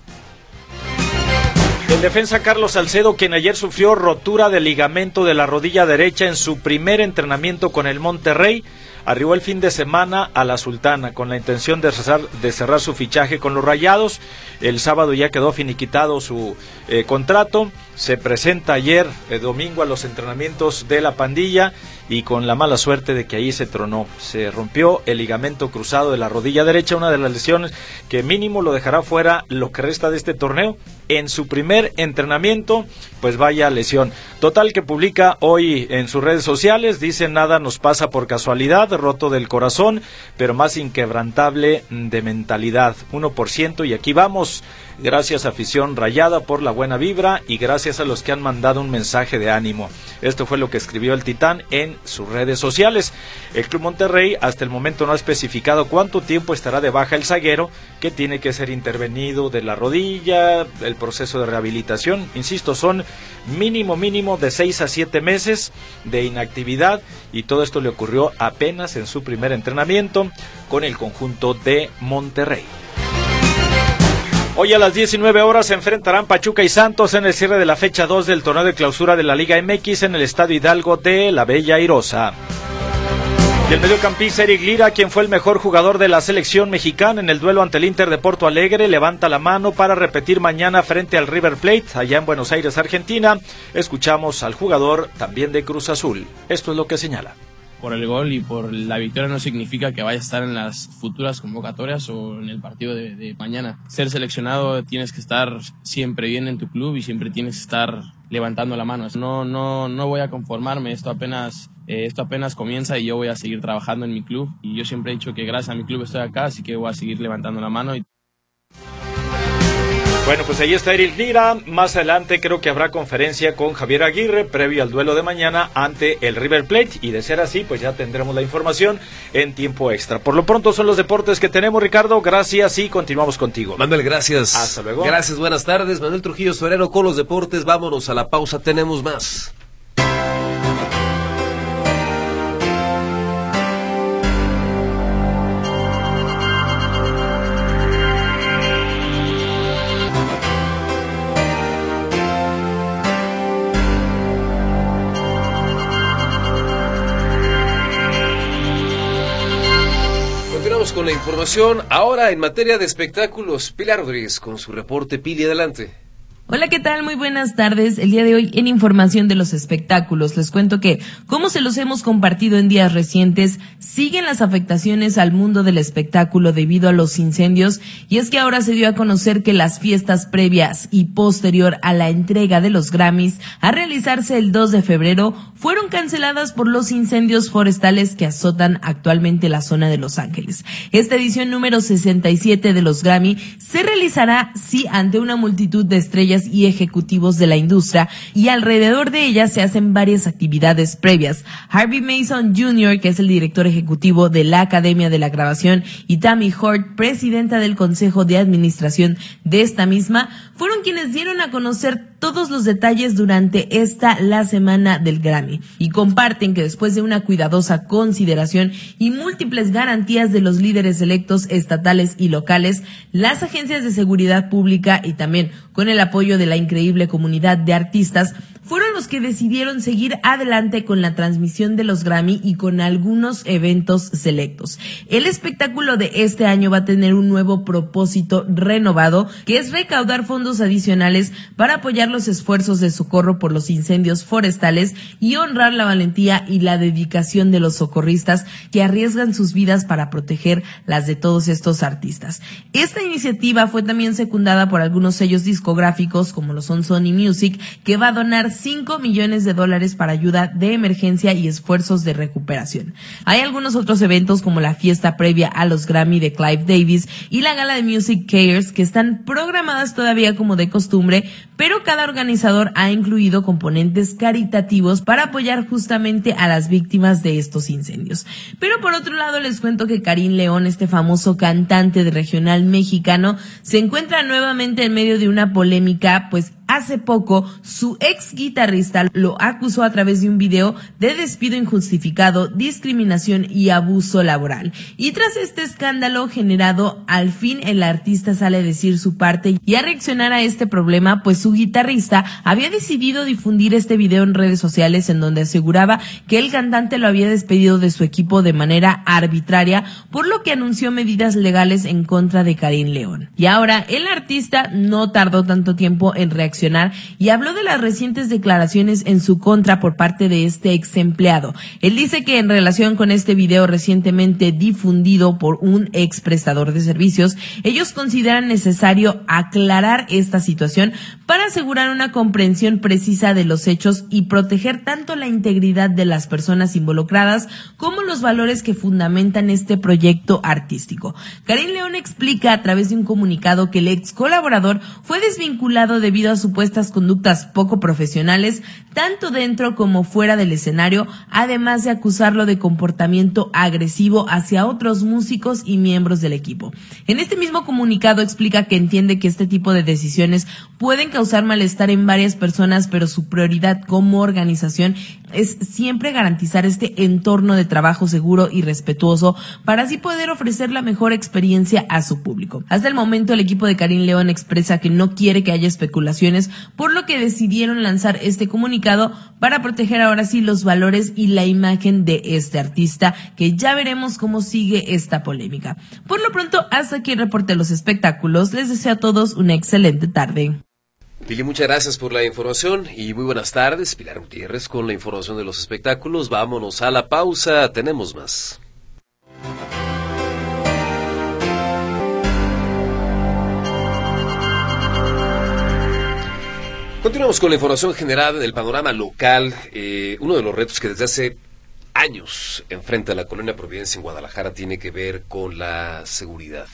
El defensa Carlos Salcedo, quien ayer sufrió rotura de ligamento de la rodilla derecha en su primer entrenamiento con el Monterrey, arribó el fin de semana a la Sultana con la intención de cerrar su fichaje con los Rayados. El sábado ya quedó finiquitado su contrato. Se presenta ayer, domingo, a los entrenamientos de la pandilla y con la mala suerte de que ahí se tronó. Se rompió el ligamento cruzado de la rodilla derecha, una de las lesiones que mínimo lo dejará fuera lo que resta de este torneo. En su primer entrenamiento, pues vaya lesión. Total, que publica hoy en sus redes sociales, dice: nada nos pasa por casualidad, roto del corazón, pero más inquebrantable de mentalidad, 1%, y aquí vamos. Gracias, afición rayada, por la buena vibra y gracias a los que han mandado un mensaje de ánimo. Esto fue lo que escribió el Titán en sus redes sociales. El Club Monterrey hasta el momento no ha especificado cuánto tiempo estará de baja el zaguero, que tiene que ser intervenido de la rodilla, el proceso de rehabilitación. Insisto, son mínimo de 6 a 7 meses de inactividad, y todo esto le ocurrió apenas en su primer entrenamiento con el conjunto de Monterrey. Hoy a las 19 horas se enfrentarán Pachuca y Santos en el cierre de la fecha 2 del torneo de clausura de la Liga MX en el Estadio Hidalgo de la Bella Airosa. Y el mediocampista Eric Lira, quien fue el mejor jugador de la selección mexicana en el duelo ante el Inter de Porto Alegre, levanta la mano para repetir mañana frente al River Plate, allá en Buenos Aires, Argentina. Escuchamos al jugador también de Cruz Azul. Esto es lo que señala. Por el gol y por la victoria no significa que vaya a estar en las futuras convocatorias o en el partido de mañana. Ser seleccionado, tienes que estar siempre bien en tu club y siempre tienes que estar levantando la mano. No voy a conformarme, esto apenas comienza y yo voy a seguir trabajando en mi club. Y yo siempre he dicho que gracias a mi club estoy acá, así que voy a seguir levantando la mano. Bueno, pues ahí está Eric Lira. Más adelante creo que habrá conferencia con Javier Aguirre previo al duelo de mañana ante el River Plate, y de ser así, pues ya tendremos la información en tiempo extra. Por lo pronto son los deportes que tenemos, Ricardo. Gracias y continuamos contigo. Manuel, gracias. Hasta luego. Gracias, buenas tardes. Manuel Trujillo Sorero con los deportes. Vámonos a la pausa, tenemos más. Con la información ahora en materia de espectáculos. Pilar Rodríguez con su reporte. Pili, adelante. Hola, ¿qué tal? Muy buenas tardes. El día de hoy en información de los espectáculos les cuento que, como se los hemos compartido en días recientes, siguen las afectaciones al mundo del espectáculo debido a los incendios, y es que ahora se dio a conocer que las fiestas previas y posterior a la entrega de los Grammys a realizarse el 2 de febrero fueron canceladas por los incendios forestales que azotan actualmente la zona de Los Ángeles. Esta edición número 67 de los Grammy se realizará sí ante una multitud de estrellas y ejecutivos de la industria, y alrededor de ella se hacen varias actividades previas. Harvey Mason Jr., que es el director ejecutivo de la Academia de la Grabación, y Tammy Hort, presidenta del Consejo de Administración de esta misma, fueron quienes dieron a conocer todos los detalles durante la semana del Grammy, y comparten que después de una cuidadosa consideración y múltiples garantías de los líderes electos estatales y locales, las agencias de seguridad pública y también con el apoyo de la increíble comunidad de artistas, fueron los los que decidieron seguir adelante con la transmisión de los Grammy y con algunos eventos selectos. El espectáculo de este año va a tener un nuevo propósito renovado, que es recaudar fondos adicionales para apoyar los esfuerzos de socorro por los incendios forestales y honrar la valentía y la dedicación de los socorristas que arriesgan sus vidas para proteger las de todos estos artistas. Esta iniciativa fue también secundada por algunos sellos discográficos como lo son Sony Music, que va a donar $5 millones para ayuda de emergencia y esfuerzos de recuperación. Hay algunos otros eventos como la fiesta previa a los Grammy de Clive Davis y la gala de Music Cares, que están programadas todavía como de costumbre, pero cada organizador ha incluido componentes caritativos para apoyar justamente a las víctimas de estos incendios. Pero por otro lado les cuento que Karim León, este famoso cantante de regional mexicano, se encuentra nuevamente en medio de una polémica, pues hace poco su ex guitarrista lo acusó a través de un video de despido injustificado, discriminación y abuso laboral. Y tras este escándalo generado, al fin el artista sale a decir su parte y a reaccionar a este problema, pues su guitarrista había decidido difundir este video en redes sociales en donde aseguraba que el cantante lo había despedido de su equipo de manera arbitraria, por lo que anunció medidas legales en contra de Karim León. Y ahora el artista no tardó tanto tiempo en reaccionar y habló de las recientes declaraciones en su contra por parte de este ex empleado. Él dice que en relación con este video recientemente difundido por un ex prestador de servicios, ellos consideran necesario aclarar esta situación para asegurar una comprensión precisa de los hechos y proteger tanto la integridad de las personas involucradas como los valores que fundamentan este proyecto artístico. Karim León explica a través de un comunicado que el ex colaborador fue desvinculado debido a supuestas conductas poco profesionales, tanto dentro como fuera del escenario, además de acusarlo de comportamiento agresivo hacia otros músicos y miembros del equipo. En este mismo comunicado explica que entiende que este tipo de decisiones pueden causar malestar en varias personas, pero su prioridad como organización es siempre garantizar este entorno de trabajo seguro y respetuoso para así poder ofrecer la mejor experiencia a su público. Hasta el momento el equipo de Karim León expresa que no quiere que haya especulaciones, por lo que decidieron lanzar este comunicado para proteger ahora sí los valores y la imagen de este artista, que ya veremos cómo sigue esta polémica. Por lo pronto, hasta aquí el reporte de los espectáculos. Les deseo a todos una excelente tarde. Pili, muchas gracias por la información y muy buenas tardes. Pilar Gutiérrez con la información de los espectáculos. Vámonos a la pausa, tenemos más. Continuamos con la información general del panorama local. Uno de los retos que desde hace años enfrenta la colonia Providencia en Guadalajara tiene que ver con la seguridad.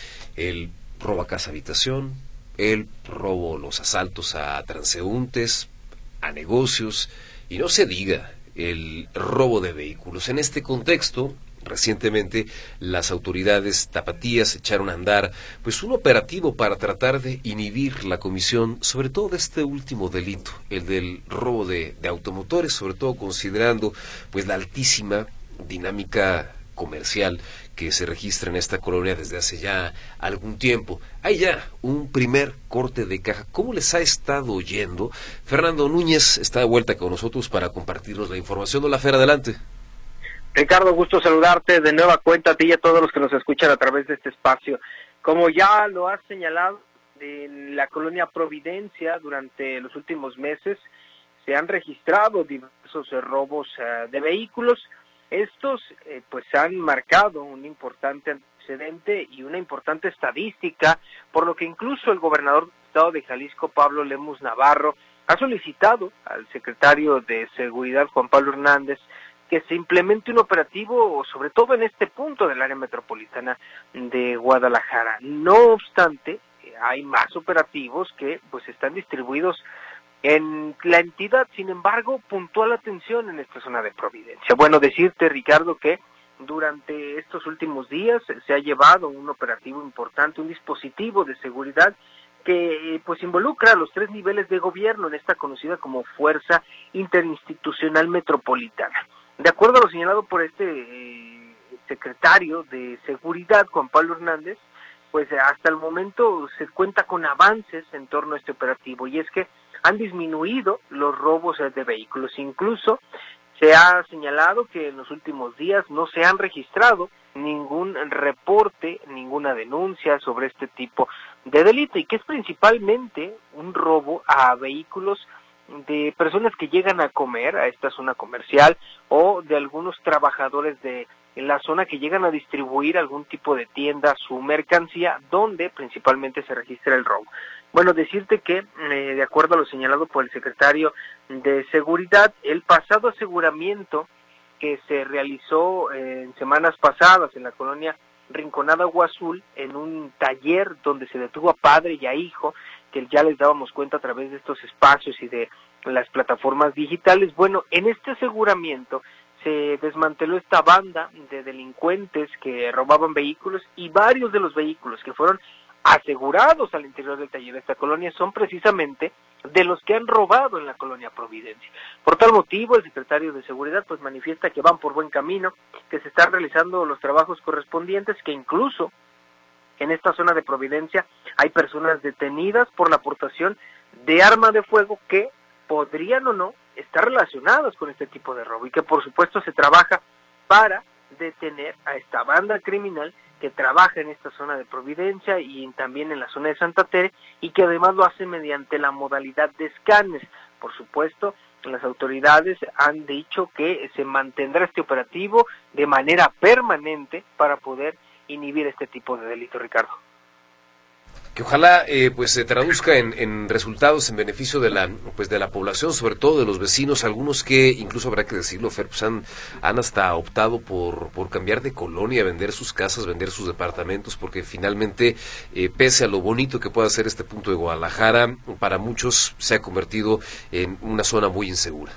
El robo a casa habitación, el robo, los asaltos a transeúntes, a negocios, y no se diga el robo de vehículos. En este contexto, recientemente las autoridades tapatías echaron a andar pues un operativo para tratar de inhibir la comisión, sobre todo de este último delito, el del robo de automotores, sobre todo considerando pues la altísima dinámica comercial que se registra en esta colonia desde hace ya algún tiempo. Hay ya un primer corte de caja. ¿Cómo les ha estado yendo? Fernando Núñez está de vuelta con nosotros para compartirnos la información. Hola, Fer, adelante. Ricardo, gusto saludarte de nueva cuenta a ti y a todos los que nos escuchan a través de este espacio. Como ya lo has señalado, en la colonia Providencia durante los últimos meses se han registrado diversos robos de vehículos. Estos pues han marcado un importante antecedente y una importante estadística, por lo que incluso el gobernador del estado de Jalisco, Pablo Lemus Navarro, ha solicitado al secretario de Seguridad, Juan Pablo Hernández, que se implemente un operativo, sobre todo en este punto del área metropolitana de Guadalajara. No obstante, hay más operativos que pues están distribuidos en la entidad. Sin embargo, puntual atención en esta zona de Providencia. Bueno, decirte, Ricardo, que durante estos últimos días se ha llevado un operativo importante, un dispositivo de seguridad que pues involucra a los 3 niveles de gobierno en esta conocida como Fuerza Interinstitucional Metropolitana. De acuerdo a lo señalado por este secretario de Seguridad, Juan Pablo Hernández, pues hasta el momento se cuenta con avances en torno a este operativo, y es que han disminuido los robos de vehículos. Incluso se ha señalado que en los últimos días no se han registrado ningún reporte, ninguna denuncia sobre este tipo de delito, y que es principalmente un robo a vehículos de personas que llegan a comer a esta zona comercial o de algunos trabajadores de la zona que llegan a distribuir algún tipo de tienda su mercancía, donde principalmente se registra el robo. Bueno, decirte que de acuerdo a lo señalado por el secretario de Seguridad, el pasado aseguramiento que se realizó en semanas pasadas en la colonia Rinconada Agua Azul, en un taller donde se detuvo a padre y a hijo, que ya les dábamos cuenta a través de estos espacios y de las plataformas digitales. Bueno, en este aseguramiento se desmanteló esta banda de delincuentes que robaban vehículos, y varios de los vehículos que fueron asegurados al interior del taller de esta colonia son precisamente de los que han robado en la colonia Providencia. Por tal motivo, el secretario de Seguridad pues manifiesta que van por buen camino, que se están realizando los trabajos correspondientes, que incluso en esta zona de Providencia hay personas detenidas por la aportación de arma de fuego que podrían o no estar relacionadas con este tipo de robo, y que por supuesto se trabaja para detener a esta banda criminal que trabaja en esta zona de Providencia y también en la zona de Santa Tere, y que además lo hace mediante la modalidad de escáneres. Por supuesto, las autoridades han dicho que se mantendrá este operativo de manera permanente para poder inhibir este tipo de delito, Ricardo. Que ojalá pues se traduzca en resultados en beneficio de la población, sobre todo de los vecinos, algunos que incluso habrá que decirlo, Fer, pues han hasta optado por cambiar de colonia, vender sus casas, vender sus departamentos, porque finalmente pese a lo bonito que pueda ser este punto de Guadalajara, para muchos se ha convertido en una zona muy insegura.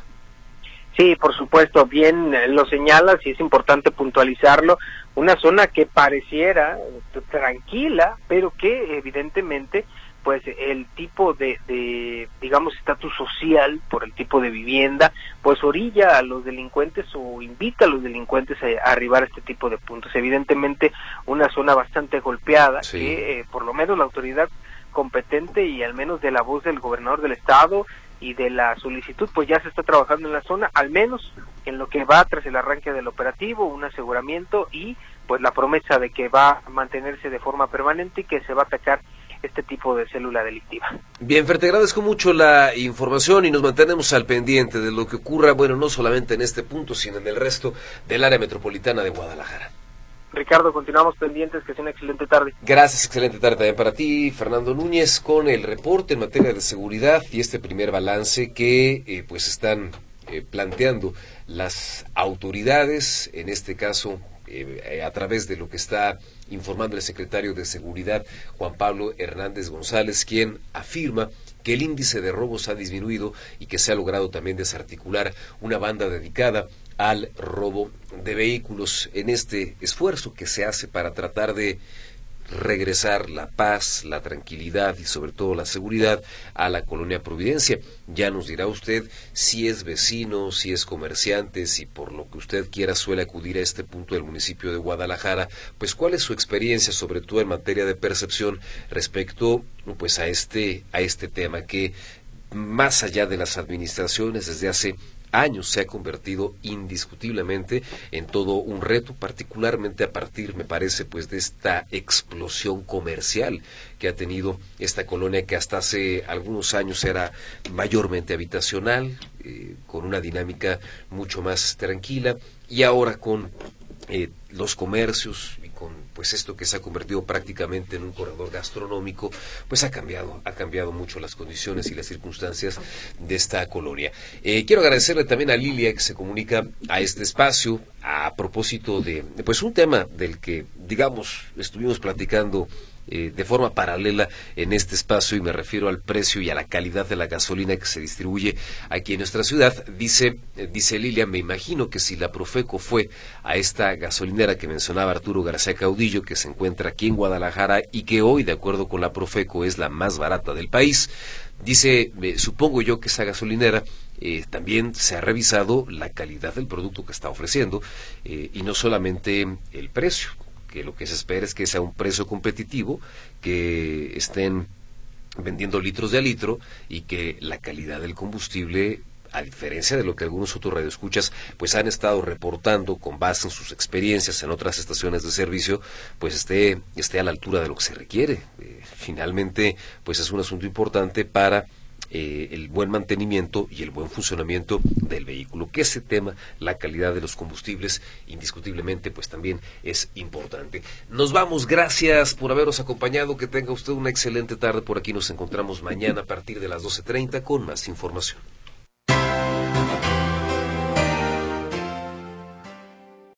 Sí, por supuesto, bien lo señalas y es importante puntualizarlo, una zona que pareciera tranquila, pero que evidentemente pues el tipo de digamos estatus social por el tipo de vivienda pues orilla a los delincuentes o invita a los delincuentes a arribar a este tipo de puntos. Evidentemente una zona bastante golpeada, sí, que por lo menos la autoridad competente y al menos de la voz del gobernador del estado y de la solicitud, pues ya se está trabajando en la zona, al menos en lo que va tras el arranque del operativo, un aseguramiento y pues la promesa de que va a mantenerse de forma permanente y que se va a atacar este tipo de célula delictiva. Bien, Fer, te agradezco mucho la información y nos mantenemos al pendiente de lo que ocurra, bueno, no solamente en este punto, sino en el resto del área metropolitana de Guadalajara. Ricardo, continuamos pendientes, que sea una excelente tarde. Gracias, excelente tarde también para ti, Fernando Núñez, con el reporte en materia de seguridad y este primer balance que pues están planteando las autoridades, en este caso a través de lo que está informando el secretario de Seguridad, Juan Pablo Hernández González, quien afirma que el índice de robos ha disminuido y que se ha logrado también desarticular una banda dedicada al robo de vehículos en este esfuerzo que se hace para tratar de regresar la paz, la tranquilidad y sobre todo la seguridad a la colonia Providencia. Ya nos dirá usted si es vecino, si es comerciante, si por lo que usted quiera suele acudir a este punto del municipio de Guadalajara, pues cuál es su experiencia, sobre todo en materia de percepción respecto pues a este tema que más allá de las administraciones desde hace años se ha convertido indiscutiblemente en todo un reto, particularmente a partir, me parece, pues de esta explosión comercial que ha tenido esta colonia, que hasta hace algunos años era mayormente habitacional, con una dinámica mucho más tranquila, y ahora con los comercios y con pues esto que se ha convertido prácticamente en un corredor gastronómico, pues ha cambiado mucho las condiciones y las circunstancias de esta colonia. Quiero agradecerle también a Lilia que se comunica a este espacio a propósito de pues un tema del que digamos estuvimos platicando de forma paralela en este espacio, y me refiero al precio y a la calidad de la gasolina que se distribuye aquí en nuestra ciudad. Dice Lilia, me imagino que si la Profeco fue a esta gasolinera que mencionaba Arturo García Caudillo, que se encuentra aquí en Guadalajara y que hoy, de acuerdo con la Profeco, es la más barata del país, dice, supongo yo que esa gasolinera también se ha revisado la calidad del producto que está ofreciendo y no solamente el precio, que lo que se espera es que sea un precio competitivo, que estén vendiendo litros de a litro y que la calidad del combustible, a diferencia de lo que algunos otros radioescuchas pues han estado reportando con base en sus experiencias en otras estaciones de servicio, pues esté a la altura de lo que se requiere. Finalmente, pues es un asunto importante para el buen mantenimiento y el buen funcionamiento del vehículo, que ese tema, la calidad de los combustibles, indiscutiblemente pues también es importante. Nos vamos, gracias por habernos acompañado, que tenga usted una excelente tarde. Por aquí nos encontramos mañana a partir de las 12:30 con más información.